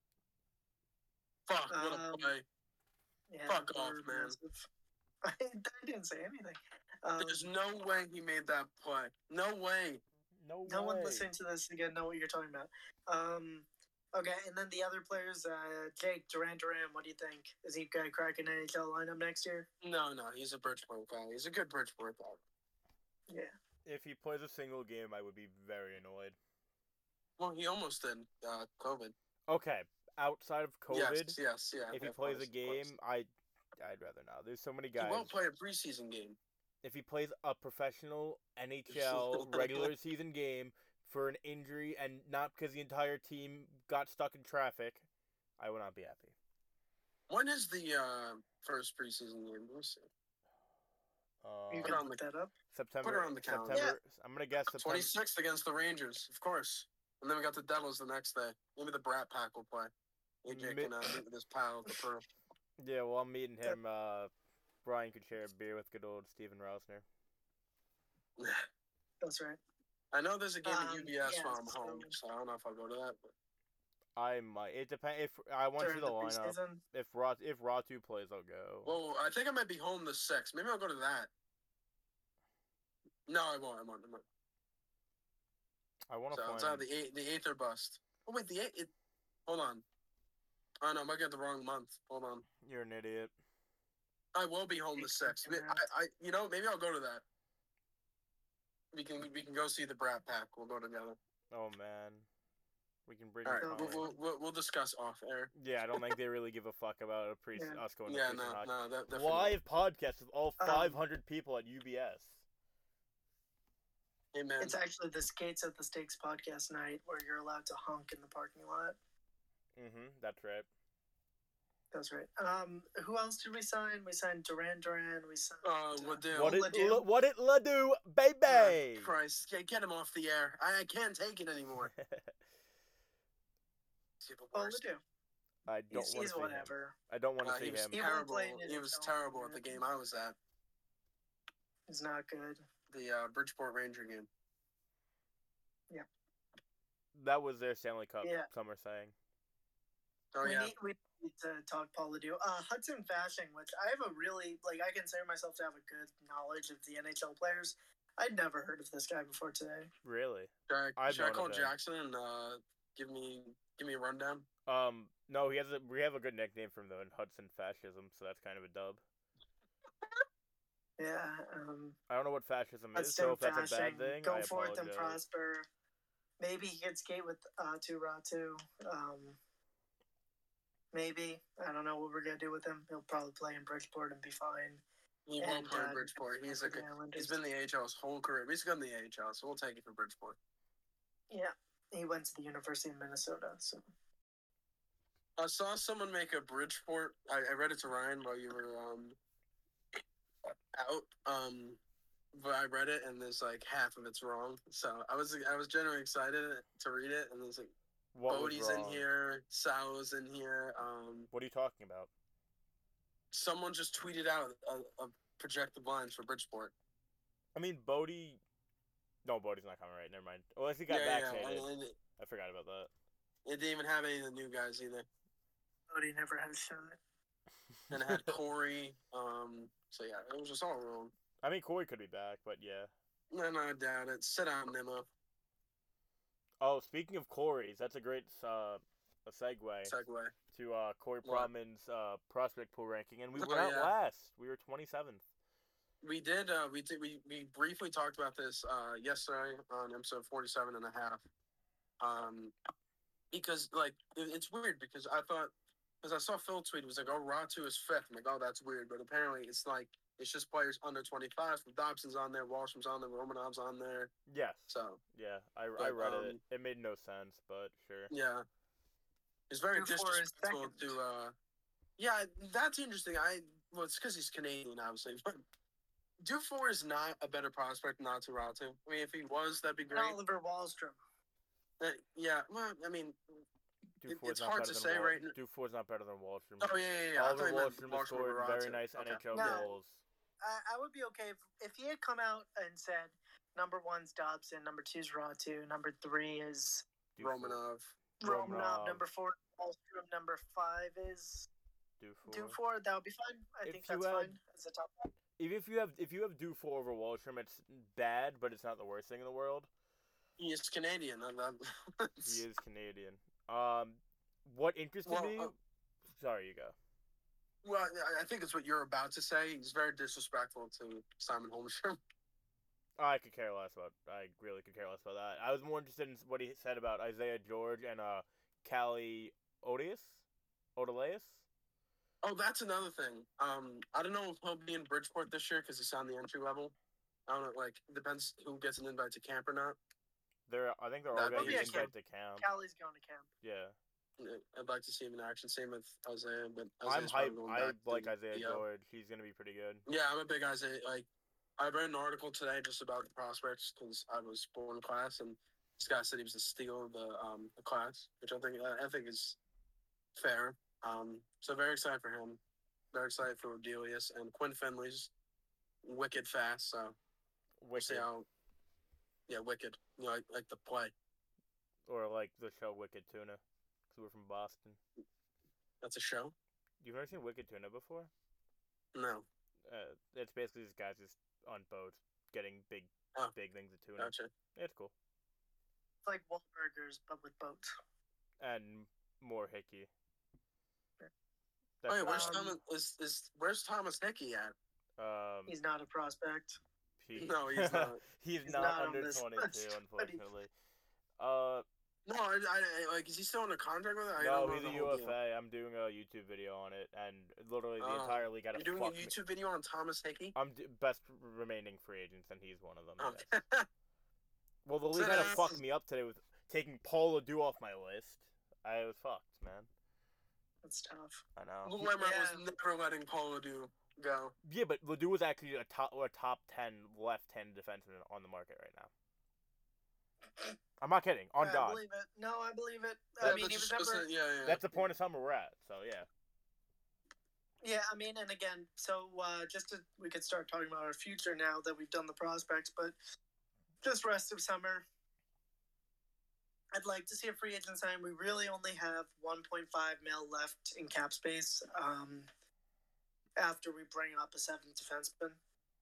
Fuck, what a play. Yeah, fuck off, man. I didn't say anything. There's no way he made that play. No way. No one listening to this again know what you're talking about. Okay, and then the other players, Jake Duran, what do you think? Is he going to crack an NHL lineup next year? No, he's a Bridgeport guy. He's a good Bridgeport guy. Yeah. If he plays a single game, I would be very annoyed. Well, he almost did COVID. Okay, outside of COVID, yes, yeah. If he plays a game, I'd rather not. There's so many guys. He won't play a preseason game. If he plays a professional NHL regular season game for an injury and not because the entire team got stuck in traffic, I will not be happy. When is the first preseason game? Let me see. You can look that up. September. Put it on the calendar. September. Yeah. I'm gonna guess September 26th against the Rangers, of course. And then we got the Devils the next day. Maybe the Brat Pack will play. AJ can meet with his pal at the Pearl. Yeah, well, I'm meeting him. Brian could share a beer with good old Steven Rausner. That's right. I know there's a game at UBS while I'm home, so I don't know if I'll go to that. But... I might. It depends. If I want to see during the the lineup. preseason. If Ratu plays, I'll go. Well, I think I might be home the 6th. Maybe I'll go to that. No, I won't. I want to So it's find. either the 8th or bust. Oh wait, the 8th. Hold on. Oh no, I might get the wrong month. Hold on. You're an idiot. I will be home the 6th. Maybe I'll go to that. We can go see the Brat Pack. We'll go together. Oh man, we can bring. All right, Colin. we'll discuss off air. Yeah, I don't think they really give a fuck about Yeah. us going to Yeah, preseason hockey. no, that definitely. Live podcast with all 500 people at UBS. Hey man, It's actually the Skates at the Stakes podcast night where you're allowed to honk in the parking lot. That's right. That's right. Who else did we sign? We signed Duran. We signed. Waddell. What it Ledoux, baby? Christ, get him off the air. I can't take it anymore. Oh, Ledoux. I don't want to He's see whatever. him. I don't want to see He was him. He won't terrible. play in He his was own terrible at the game. game I was at. He's not good. The Bridgeport Ranger game. That was their Stanley Cup. Yeah. Some are saying. Oh yeah. We need to talk Paul Ledoux. Hudson Fashing, which I have a really I consider myself to have a good knowledge of the NHL players. I'd never heard of this guy before today. Really? Should I call known of him. Jackson and give me a rundown? No, we have a good nickname from the Hudson Fascism, so that's kind of a dub. Yeah. I don't know what fascism is, Hudson so if that's a Fashing, bad thing, go I forth and apologize. prosper. Maybe he could skate with Ratu. Maybe. I don't know what we're gonna do with him. He'll probably play in Bridgeport and be fine. He And, won't play in uh, Bridgeport. He's for the Islanders. he's been in the AHL his whole career. He's gone in the AHL, so we'll take it for Bridgeport. Yeah, he went to the University of Minnesota. So I saw someone make a Bridgeport. I read it to Ryan while you were out. But I read it and there's like half of it's wrong. So I was genuinely excited to read it, and there's like What was Bodie's in wrong? here, Sal's in here. What are you talking about? Someone just tweeted out a projected lines for Bridgeport. I mean, Bodie. No, Bodie's not coming, right? Never mind. Unless he got vaccinated. And I forgot about that. it didn't even have any of the new guys either. Cody never had a shot. And it had Corey. So yeah, it was just all wrong. I mean, Corey could be back, but yeah. No, I doubt it. Sit down, Nemo. Oh, speaking of Corey's, that's a great a segue Segue. to Corey What? Proman's prospect pool ranking, and we Oh, were not yeah. last. We were 27th. We did. We briefly talked about this yesterday on episode 47 and a half. Because it's weird because I saw Phil tweet, it was like, oh, Ratu is 5th. I'm like, oh, that's weird, but apparently it's just players under 25. Dobson's on there, Wallstrom's on there, Romanov's on there. Yes. So Yeah, I But, read it. It made no sense, but sure. yeah, it's very Dufour is disrespectful second. to. Yeah, that's interesting. Well, it's because he's Canadian, obviously, but Dufour is not a better prospect than Natu Ratu. I mean, if he was, that'd be great. Oliver Wallstrom. Yeah, well, I mean, Dufour's it's not hard better to than say Wall- right now. Dufour's not better than Wallstrom. Oh yeah. I thought Oliver you meant Wallstrom has Wallstrom scored over very Ratu. nice Okay. NHL No. goals. I would be okay if he had come out and said number 1's Dobson, number 2's Ratu, number 3 is Dufour. Romanov. Romanov, number 4 Wallstrom, number 5 is Dufour. That would be fine. I If think you that's had- fine as a top 5. Even if you have Dufour over Wallstrom, it's bad, but it's not the worst thing in the world. He is Canadian. He is Canadian. What interested Well, me? Sorry, you go. Well, I think it's what you're about to say. He's very disrespectful to Simon Holmstrom. I could care less about. I really could care less about that. I was more interested in what he said about Isaiah George and Callie Odious. Oh, that's another thing. I don't know if he'll be in Bridgeport this year because he's on the entry level. I don't know. It depends who gets an invite to camp or not. I think they're all That'd going to be be a invited to camp. Callie's going to camp. Yeah, I'd like to see him in action. Same with Isaiah, but I'm Isaiah's probably hyped. going I back like to Isaiah DL. George. He's going to be pretty good. Yeah, I'm a big Isaiah. I read an article today just about the prospects because I was born in class, and this guy said he was the steal of the class, which I think is fair. So very excited for him. Very excited for Delius, and Quinn Finley's wicked fast. So we'll see Wicked, how. Yeah, wicked. Like the play. or like the show Wicked Tuna. because we're from Boston. That's a show? You've never seen Wicked Tuna before? No. It's basically these guys just on boats getting big things of tuna. Gotcha. It's cool. It's like Wahlburgers, but with boats. And more hickey. Wait, where's Um, where's Thomas Hickey at? He's not a prospect. No, he's not. He's He's not not on under this 22, list, but he- unfortunately. No, I like, is he still under contract with it? I No, don't know he's the a whole deal. UFA. I'm doing a YouTube video on it, and literally the Oh, entire league got You're to doing a fuck me. YouTube video on Thomas Hickey? I'm best remaining free agents, and he's one of them. Okay. Yes. Well, the league had to So- fuck me up today with taking Paul Ledoux off my list. I was fucked, man. That's tough. I know. Lou Lamont Yeah. was never letting Paul Ledoux go. Yeah, but Ledoux was actually a top 10 left-handed defenseman on the market right now. I'm not kidding. On I God. believe it. No, I believe it. Yeah, I mean, he was never. Yeah. That's the point of summer we're at. So yeah. Yeah, I mean, and again, so we could start talking about our future now that we've done the prospects, but just rest of summer, I'd like to see a free agent sign. We really only have 1.5 mil left in cap space after we bring up a seventh defenseman.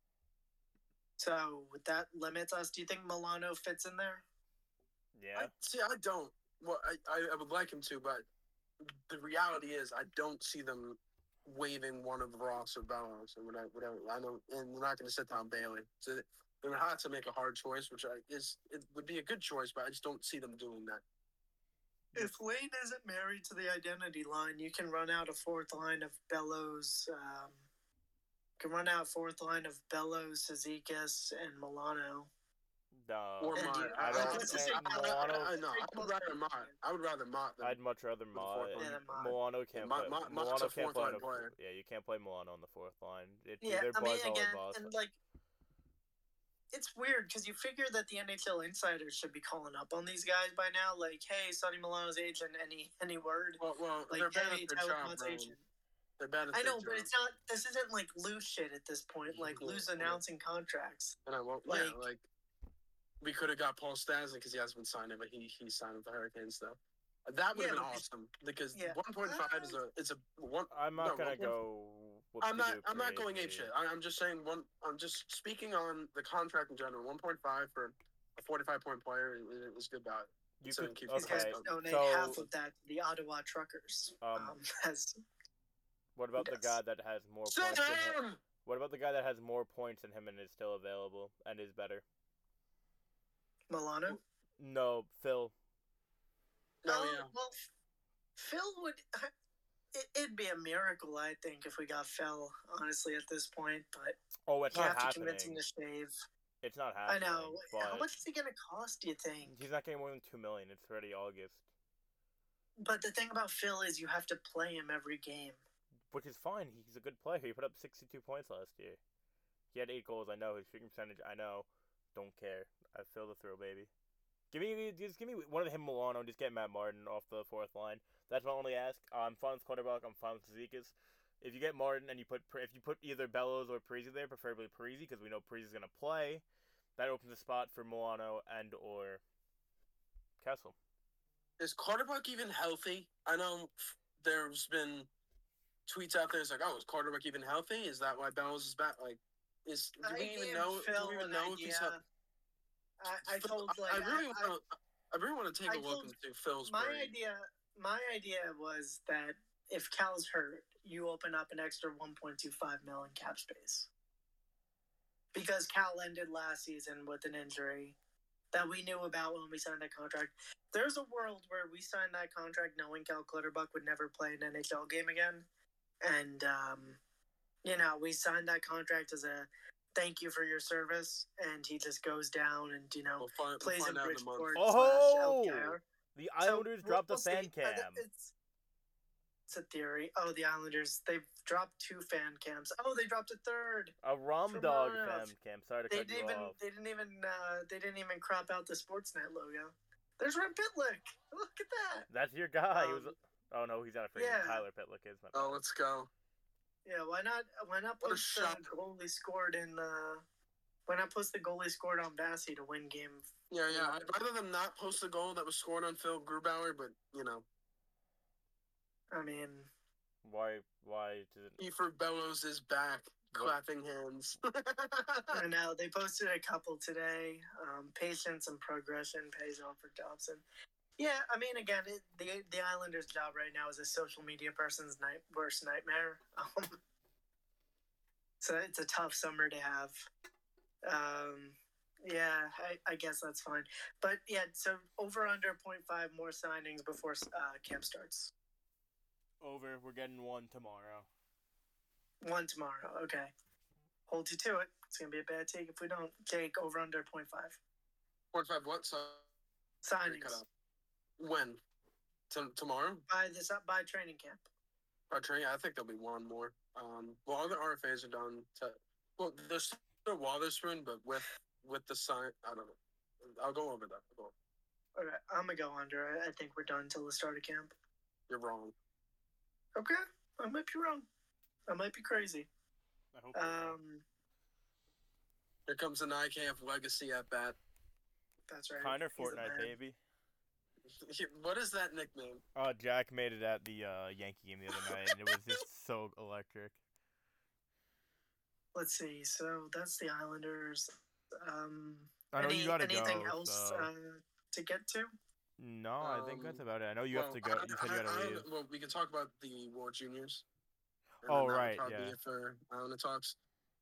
So would that limit us? Do you think Milano fits in there? Yeah. I don't. Well, I would like him to, but the reality is I don't see them waiving one of Ross or Bellows or whatever. I don't, and they're not going to sit down Bailey. So they're going to have to make a hard choice, which it would be a good choice, but I just don't see them doing that. If Lane isn't married to the identity line, you can run out a fourth line of Bellows. Zizekas, and Milano. No. Or And Mott. you- I I don't. was just and saying, Milano, No, I would rather Mott. I would rather Mott than I'd much rather the Mott. fourth and line. Yeah, Mott. Milano can't Mott- play. Mott's Milano a can't play fourth-line on the player. Yeah, you can't play Milano on the fourth line. It's Yeah, either I mean, Barzal or again, Boston. and like, it's weird because you figure that the NHL insiders should be calling up on these guys by now. Like, hey, Sonny Milano's agent, any word? Well, Like, they're bad hey, at their Tyler job, Mott's bro. agent. They're bad at I their know, job. but it's not. This isn't like loose shit at this point. Like Yeah, loose yeah. announcing contracts. And I won't. Like- Yeah, like we could have got Paul Stasny because he hasn't been signed, but he signed with the Hurricanes though. That would have Yeah, been but- awesome because yeah. 1.5 is a one. I'm not no, gonna 1.5 go. I'm not whoop-de-doo going ape crazy. shit. I'm just saying I'm just speaking on the contract in general. 1.5 for a 45-point player is good value. You So could. it keeps These guys Okay. Okay, donate So half of that to the Ottawa Truckers. As what about the Yes. guy that has more Sit points? Than him? down! What about the guy that has more points than him and is still available and is better? Milano. No, Phil. No, yeah. Well, Phil would. It'd be a miracle, I think, if we got Phil. Honestly, at this point, but Oh, it's you not have to convince him happening. to shave. It's not I happening. know. How But much is he gonna cost? Do you think? he's not getting more than $2 million. It's already August, But the thing about Phil is you have to play him every game. which is fine. He's a good player. He put up 62 points last year. He had 8 goals. I know his shooting percentage. I know. Don't care. I feel the throw, baby. Give me one of him, Milano. Just get Matt Martin off the fourth line. That's my only ask. I'm fine with quarterback. I'm fine with Zizekas. If you get Martin and you put either Bellows or Parisi there, preferably Parisi, because we know Parisi's gonna play, that opens a spot for Milano and or Kessel. Is Quarterback even healthy? I know there's been tweets out there. It's like, oh, is Quarterback even healthy? Is that why Bellows is back? Like, do we even know? Do we even know if he's healthy? I told like I really want to take I a look told- into Phil's my brain. idea was that if Cal's hurt, you open up an extra 1.25 mil in cap space. Because Cal ended last season with an injury that we knew about when we signed that contract. There's a world where we signed that contract knowing Cal Clutterbuck would never play an NHL game again. And, we signed that contract as a thank you for your service. And he just goes down and, plays in find out in a month. Bridgeport Oh! / LKR. The So, Islanders dropped the we'll see. fan cam. It's a theory. Oh, the Islanders. They've dropped 2 fan cams. Oh, they dropped a third. A Rum From Dog Romanov. fan cam. Sorry to They cut you didn't even. off. They didn't even crop out the Sportsnet logo. There's Red Pitlick. Look at that. That's your guy. He was. Um, Oh no, he's not a free yeah. Tyler Pitlick is. My Oh, let's go. Yeah. Why not? Why not What a post the shock. goalie scored in? Why not post the goalie scored on Bassey to win game? Yeah. I'd rather them not post a goal that was scored on Phil Grubauer, but I mean, Why does it? Kiefer Bellows is back, clapping hands. I know they posted a couple today. Patience and progression pays off for Dobson. Yeah, I mean, again, the Islanders' job right now is a social media person's worst nightmare. So it's a tough summer to have. Yeah, I guess that's fine. But yeah, so over under 0.5 more signings before camp starts. Over. We're getting one tomorrow. One tomorrow. Okay. Hold you to it. It's going to be a bad take if we don't take over under 0.5. 0.5 what? So, Signings. When? Tomorrow? By training camp. By training? I think there'll be one more. Well, all the RFAs are done. Well, there's still Wotherspoon, but with the sign, I don't know. I'll go over that. Okay, I'm going to go under. I think we're done until the start of camp. You're wrong. Okay, I might be wrong. I might be crazy. I hope. Here comes an IKF legacy at bat. That's right. Connor He's the Fortnite, man. baby. What is that nickname? Jack made it at the Yankee game the other night, and it was just so electric. Let's see. So that's the Islanders. I know you gotta go. Anything else So. to get to? No, I think that's about it. I know you have to go. You said you gotta leave. Well, we can talk about the World Juniors. And Oh, then that would right, probably yeah. be it for Islander Talks.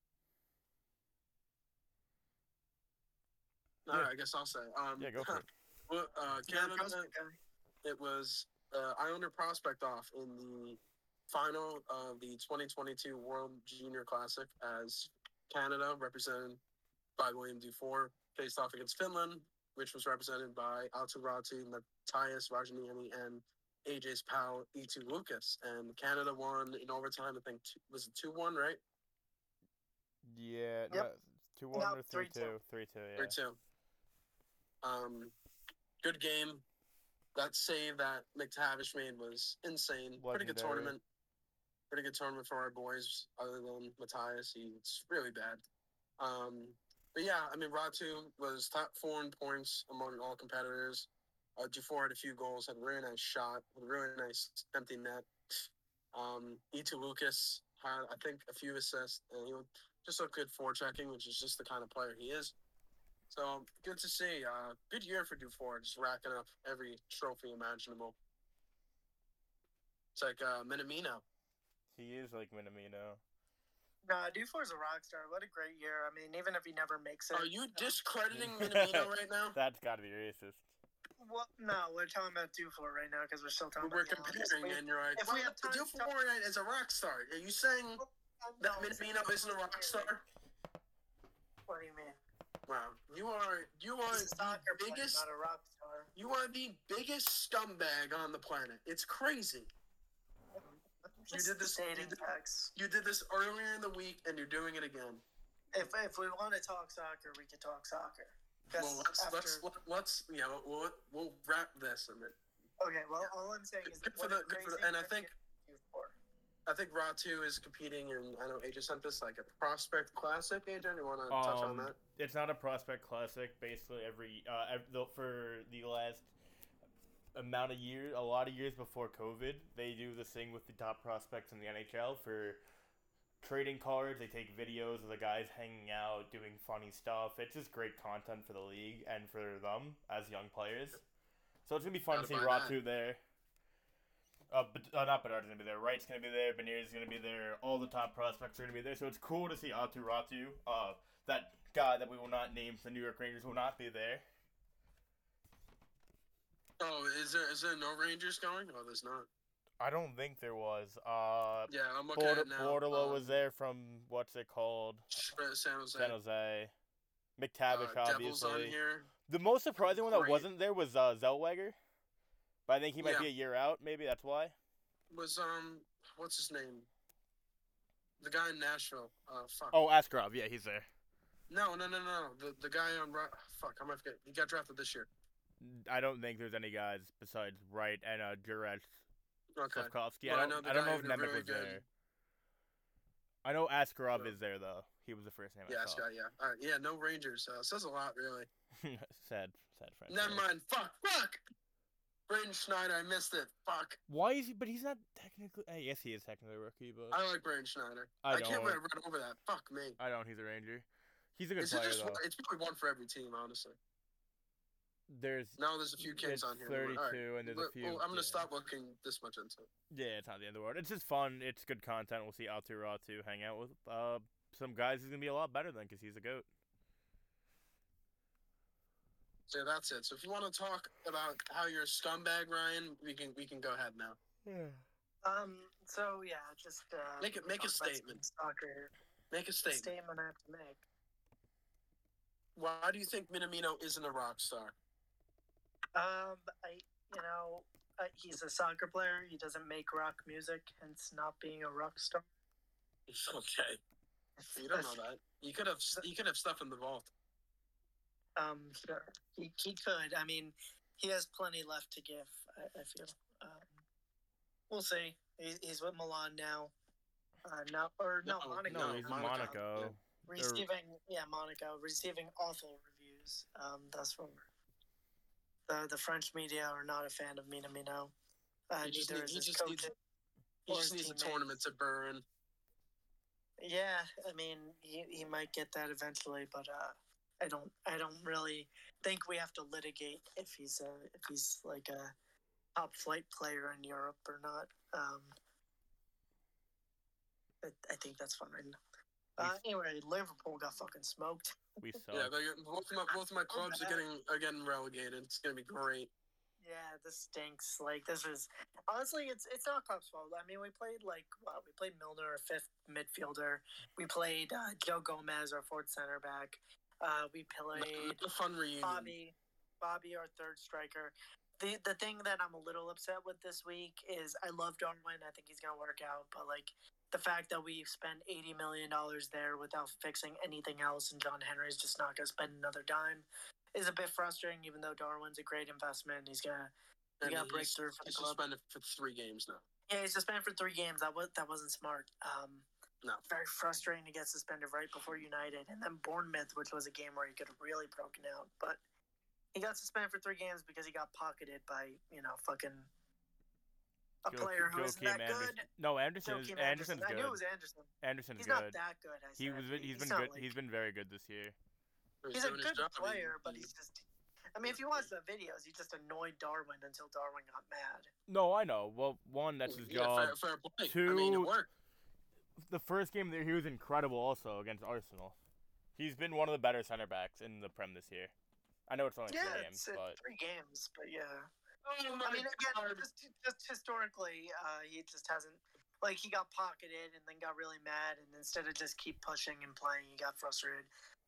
Yeah. All right, I guess I'll say. Yeah, go for it. Well, Yeah, Canada, prospect guy. it was Islander Prospect Off in the final of the 2022 World Junior Classic as Canada, represented by William Dufour, faced off against Finland, which was represented by Aatu Ratu, Matthias Rajaniemi, and AJ's pal E2 Lucas. And Canada won in overtime. I think was it 2-1, right? Yeah, Yep. 2-1 No, or 3-2? 3-2, yeah. 3-2. Good game. That save that McTavish made was insane. Pretty good Legendary. tournament. Pretty good tournament for our boys, other than Matthias. He's really bad. But yeah, I mean, Ratu was top 4 in points among all competitors. Dufour had a few goals, had a really nice shot, had a really nice empty net. E2 Lucas had, I think, a few assists, and he just looked good forechecking, which is just the kind of player he is. So good to see. Good year for Dufour, just racking up every trophy imaginable. It's like Minamino. He is like Minamino. Nah, Dufour's a rock star. What a great year. I mean, even if he never makes it. Are you discrediting Minamino right now? That's gotta be racist. Well, no, we're talking about Dufour right now because we're still talking We're about the comparing, Islanders. and you're like, If we have time to Dufour is a rock star. Are you saying that Minamino isn't a rock star? What do you mean? Wow, you are He's a soccer the player, biggest. not a rock star. You are the biggest scumbag on the planet. It's crazy. You did this. Stating facts. You did this earlier in the week, and you're doing it again. If we want to talk soccer, we can talk soccer. Well, let's we'll wrap this a minute. Okay, well, all I'm saying is Good for what a the, crazy and I year think for Dufour. Ratu is competing in. I know AJ sent this like a prospect classic. AJ, you want to touch on that? It's not a prospect classic. Basically, for the last amount of years, a lot of years before COVID, they do this thing with the top prospects in the NHL for trading cards. They take videos of the guys hanging out, doing funny stuff. It's just great content for the league and for them as young players. So it's gonna be fun to see Ratu there. Not Bedard's gonna be there. Wright's gonna be there. Beniers gonna be there. All the top prospects are gonna be there. So it's cool to see Aatu Ratu. That guy that we will not name for the New York Rangers will not be there. Oh, is there no Rangers going? Oh, there's not. I don't think there was. Yeah, I'm looking at it now. Bordelot was there from what's it called? San Jose. San Jose. McTavish, Devils on obviously. here. The most surprising one that Great. wasn't there was Zellweger. But I think he might be a year out. Maybe that's why. Was what's his name? The guy in Nashville. Fuck. Oh, Askarov. Yeah, he's there. No. The guy on fuck. I might forget. He got drafted this year. I don't think there's any guys besides Wright and Juraj Okay. Slavkovsky. Well, I I know don't the know guy if who did Nemec really was good. there. I know Askarov So- is there though. He was the first name Yeah, I saw. Scott. Yeah. All right. Yeah. No Rangers. Says a lot, really. sad French. Never mind. Fuck. Braden Schneider, I missed it. Fuck. Why is he? But he's not technically. Yes, he is technically a rookie, but I like Braden Schneider. I can't don't. believe I read over that. Fuck me. I don't. He's a Ranger. He's a good Is it player just though. it's probably one for every team, honestly. There's There's a few Kings it's on here. 32, All right. and there's a few. Well, I'm gonna yeah. stop looking this much into it. Yeah, it's not the end of the world. It's just fun. It's good content. We'll see Altu Ratu hang out with some guys he's gonna be a lot better than because he's a goat. So that's it. So if you want to talk about how you're a scumbag, Ryan, we can go ahead now. Yeah. So yeah, just Make a talk about some statement. Soccer. Make a statement. Statement I have to make. Why do you think Minamino isn't a rock star? He's a soccer player. He doesn't make rock music, hence not being a rock star. Okay. You don't know that. You could have stuff in the vault. Sure. He could. I mean, he has plenty left to give. I feel. We'll see. He's with Milan now. Monaco. No, he's in Monaco. Monaco. Receiving awful reviews. Thus far. The French media are not a fan of Minamino. Neither is his coach. He just needs a tournament to burn. Yeah, I mean, he might get that eventually, but I don't really think we have to litigate if he's like a top flight player in Europe or not. I think that's fine. Anyway, Liverpool got fucking smoked. We suck. Yeah, both of my clubs are getting relegated. It's gonna be great. Yeah, this stinks. Like, this is honestly, it's not Cup's fault. I mean, we played Milner, our fifth midfielder. We played Joe Gomez, our fourth center back. We played A fun reunion. Bobby, our third striker. The thing that I'm a little upset with this week is I love Darwin. I think he's gonna work out, but like the fact that we spent $80 million there without fixing anything else, and John Henry's just not gonna spend another dime, is a bit frustrating. Even though Darwin's a great investment, he's gonna break through for the club. He's suspended for 3 games now. Yeah, he's suspended for 3 games. That wasn't smart. No. Very frustrating to get suspended right before United, and then Bournemouth, which was a game where he could have really broken out, but he got suspended for 3 games because he got pocketed by fucking a player who isn't that good. No, Anderson's good. good. I knew it was Anderson. Anderson's He's good. not that good. He's been very good this year. He's a good player, but he's just. I mean, if you watch the videos, he just annoyed Darwin until Darwin got mad. No, I know. Well, one, that's his job. Fair play. 2, I mean, it worked. The first game there, he was incredible also against Arsenal. He's been one of the better center backs in the Prem this year. I know it's only 3 games, but 3 games, but yeah. Oh I mean, again, just historically, he just hasn't. Like, he got pocketed and then got really mad, and instead of just keep pushing and playing, he got frustrated.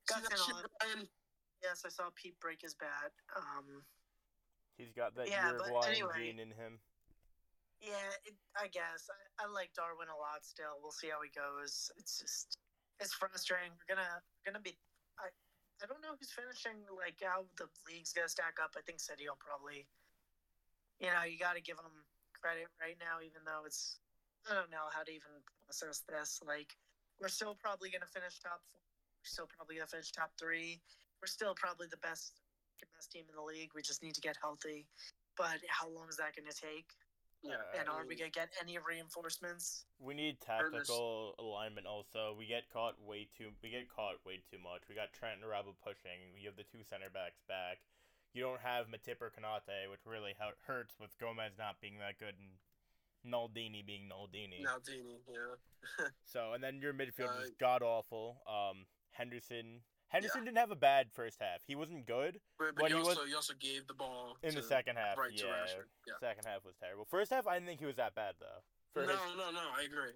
Yes, I saw Pete break his bat. He's got that Uruguayan gene in him. Yeah, I guess. I like Darwin a lot still. We'll see how he goes. It's frustrating. We're gonna be. I don't know who's finishing, like, how the league's gonna stack up. I think City will probably. You got to give him credit right now, even though I don't know how to even process this. Like, we're still probably going to finish top 4. We're still probably going to finish top 3. We're still probably the best team in the league. We just need to get healthy. But how long is that going to take? Yeah, and are we going to get any reinforcements? We need tactical alignment also. We get caught way too much. We got Trent and Rabba pushing. We have the 2 center backs back. You don't have Matip or Konate, which really hurts with Gomez not being that good and Naldini being Naldini. Naldini, yeah. So, and then your midfield was god-awful. Henderson didn't have a bad first half. He wasn't good. But he also gave the ball in the second half. Right to Rashford. Yeah. Second half was terrible. First half, I didn't think he was that bad, though. No, I agree.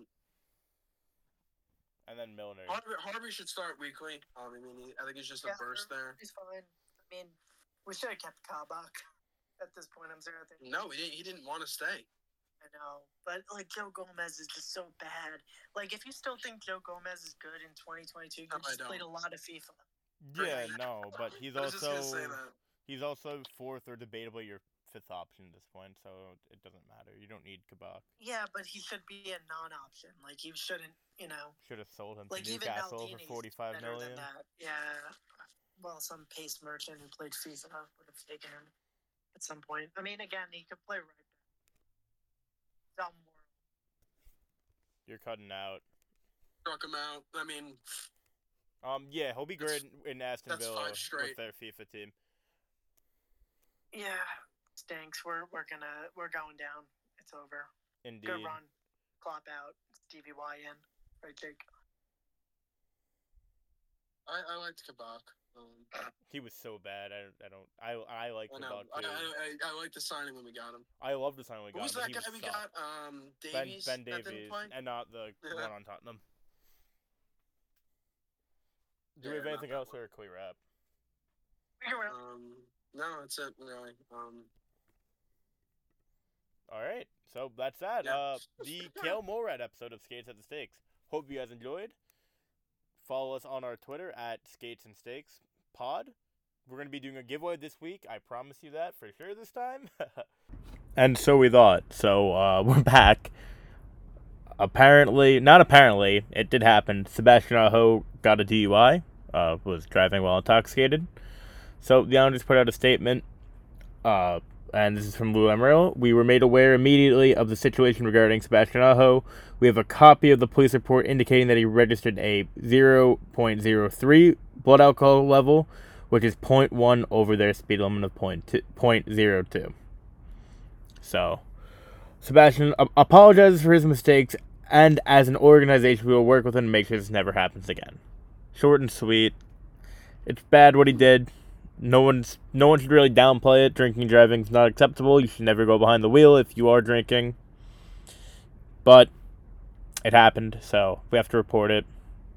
And then Milner. Harvey should start weekly. I think he's just a burst there. He's fine. I mean, we should have kept Kabak at this point. I'm sorry. No, he didn't want to stay. I know, but like Joe Gomez is just so bad. Like, if you still think Joe Gomez is good in 2022, you just played a lot of FIFA. Yeah, no, but he's also 4th or debatably your 5th option at this point, so it doesn't matter. You don't need Kabak. Yeah, but he should be a non-option. Like, he shouldn't, Should have sold him like to Newcastle for $45 million. Yeah. Well, some paste merchant who played FIFA would have taken him. at some point. I mean, again, he could play right back. Somewhere. You're cutting out. Struck him out. I mean, Yeah, he'll be great in Aston that's Villa 5 straight. with their FIFA team. Yeah, stinks. We're going down. It's over. Indeed. Good run. Clop out. Stevie Y in. Right, Jake? I liked Kabak. He was so bad. I like I the know. dog too. I liked the signing when we got him. I love the sign we Who got. was him, that but guy he we was got? soft. Davies. Ben that didn't Davies, play? and not the one on Tottenham. Do we have Yeah, anything not else, that or can we wrap? No, that's it. Really. All right, so that's that. Yeah. The Kale Morad episode of Skates at the Stakes. Hope you guys enjoyed. Follow us on our Twitter at Skates and Stakes Pod. We're going to be doing a giveaway this week. I promise you that for sure this time. And so we thought. So we're back. Not apparently, it did happen. Sebastian Aho got a DUI. Was driving while intoxicated. So the Islanders put out a statement. And this is from Lou Emeril. We were made aware immediately of the situation regarding Sebastian Aho. We have a copy of the police report indicating that he registered a 0.03 blood alcohol level, which is 0.1 over their speed limit of 0.02. So, Sebastian apologizes for his mistakes, and as an organization, we will work with him to make sure this never happens again. Short and sweet. It's bad what he did. No one should really downplay it. Drinking and driving is not acceptable. You should never go behind the wheel if you are drinking. But it happened, so we have to report it.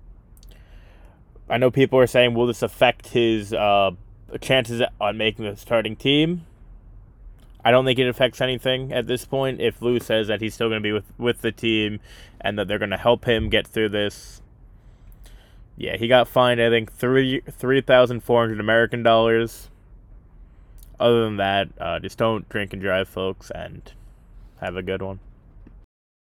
I know people are saying, will this affect his chances on making the starting team? I don't think it affects anything at this point. If Lou says that he's still going to be with the team and that they're going to help him get through this. Yeah, he got fined, I think, $3,400 American dollars. Other than that, just don't drink and drive, folks, and have a good one.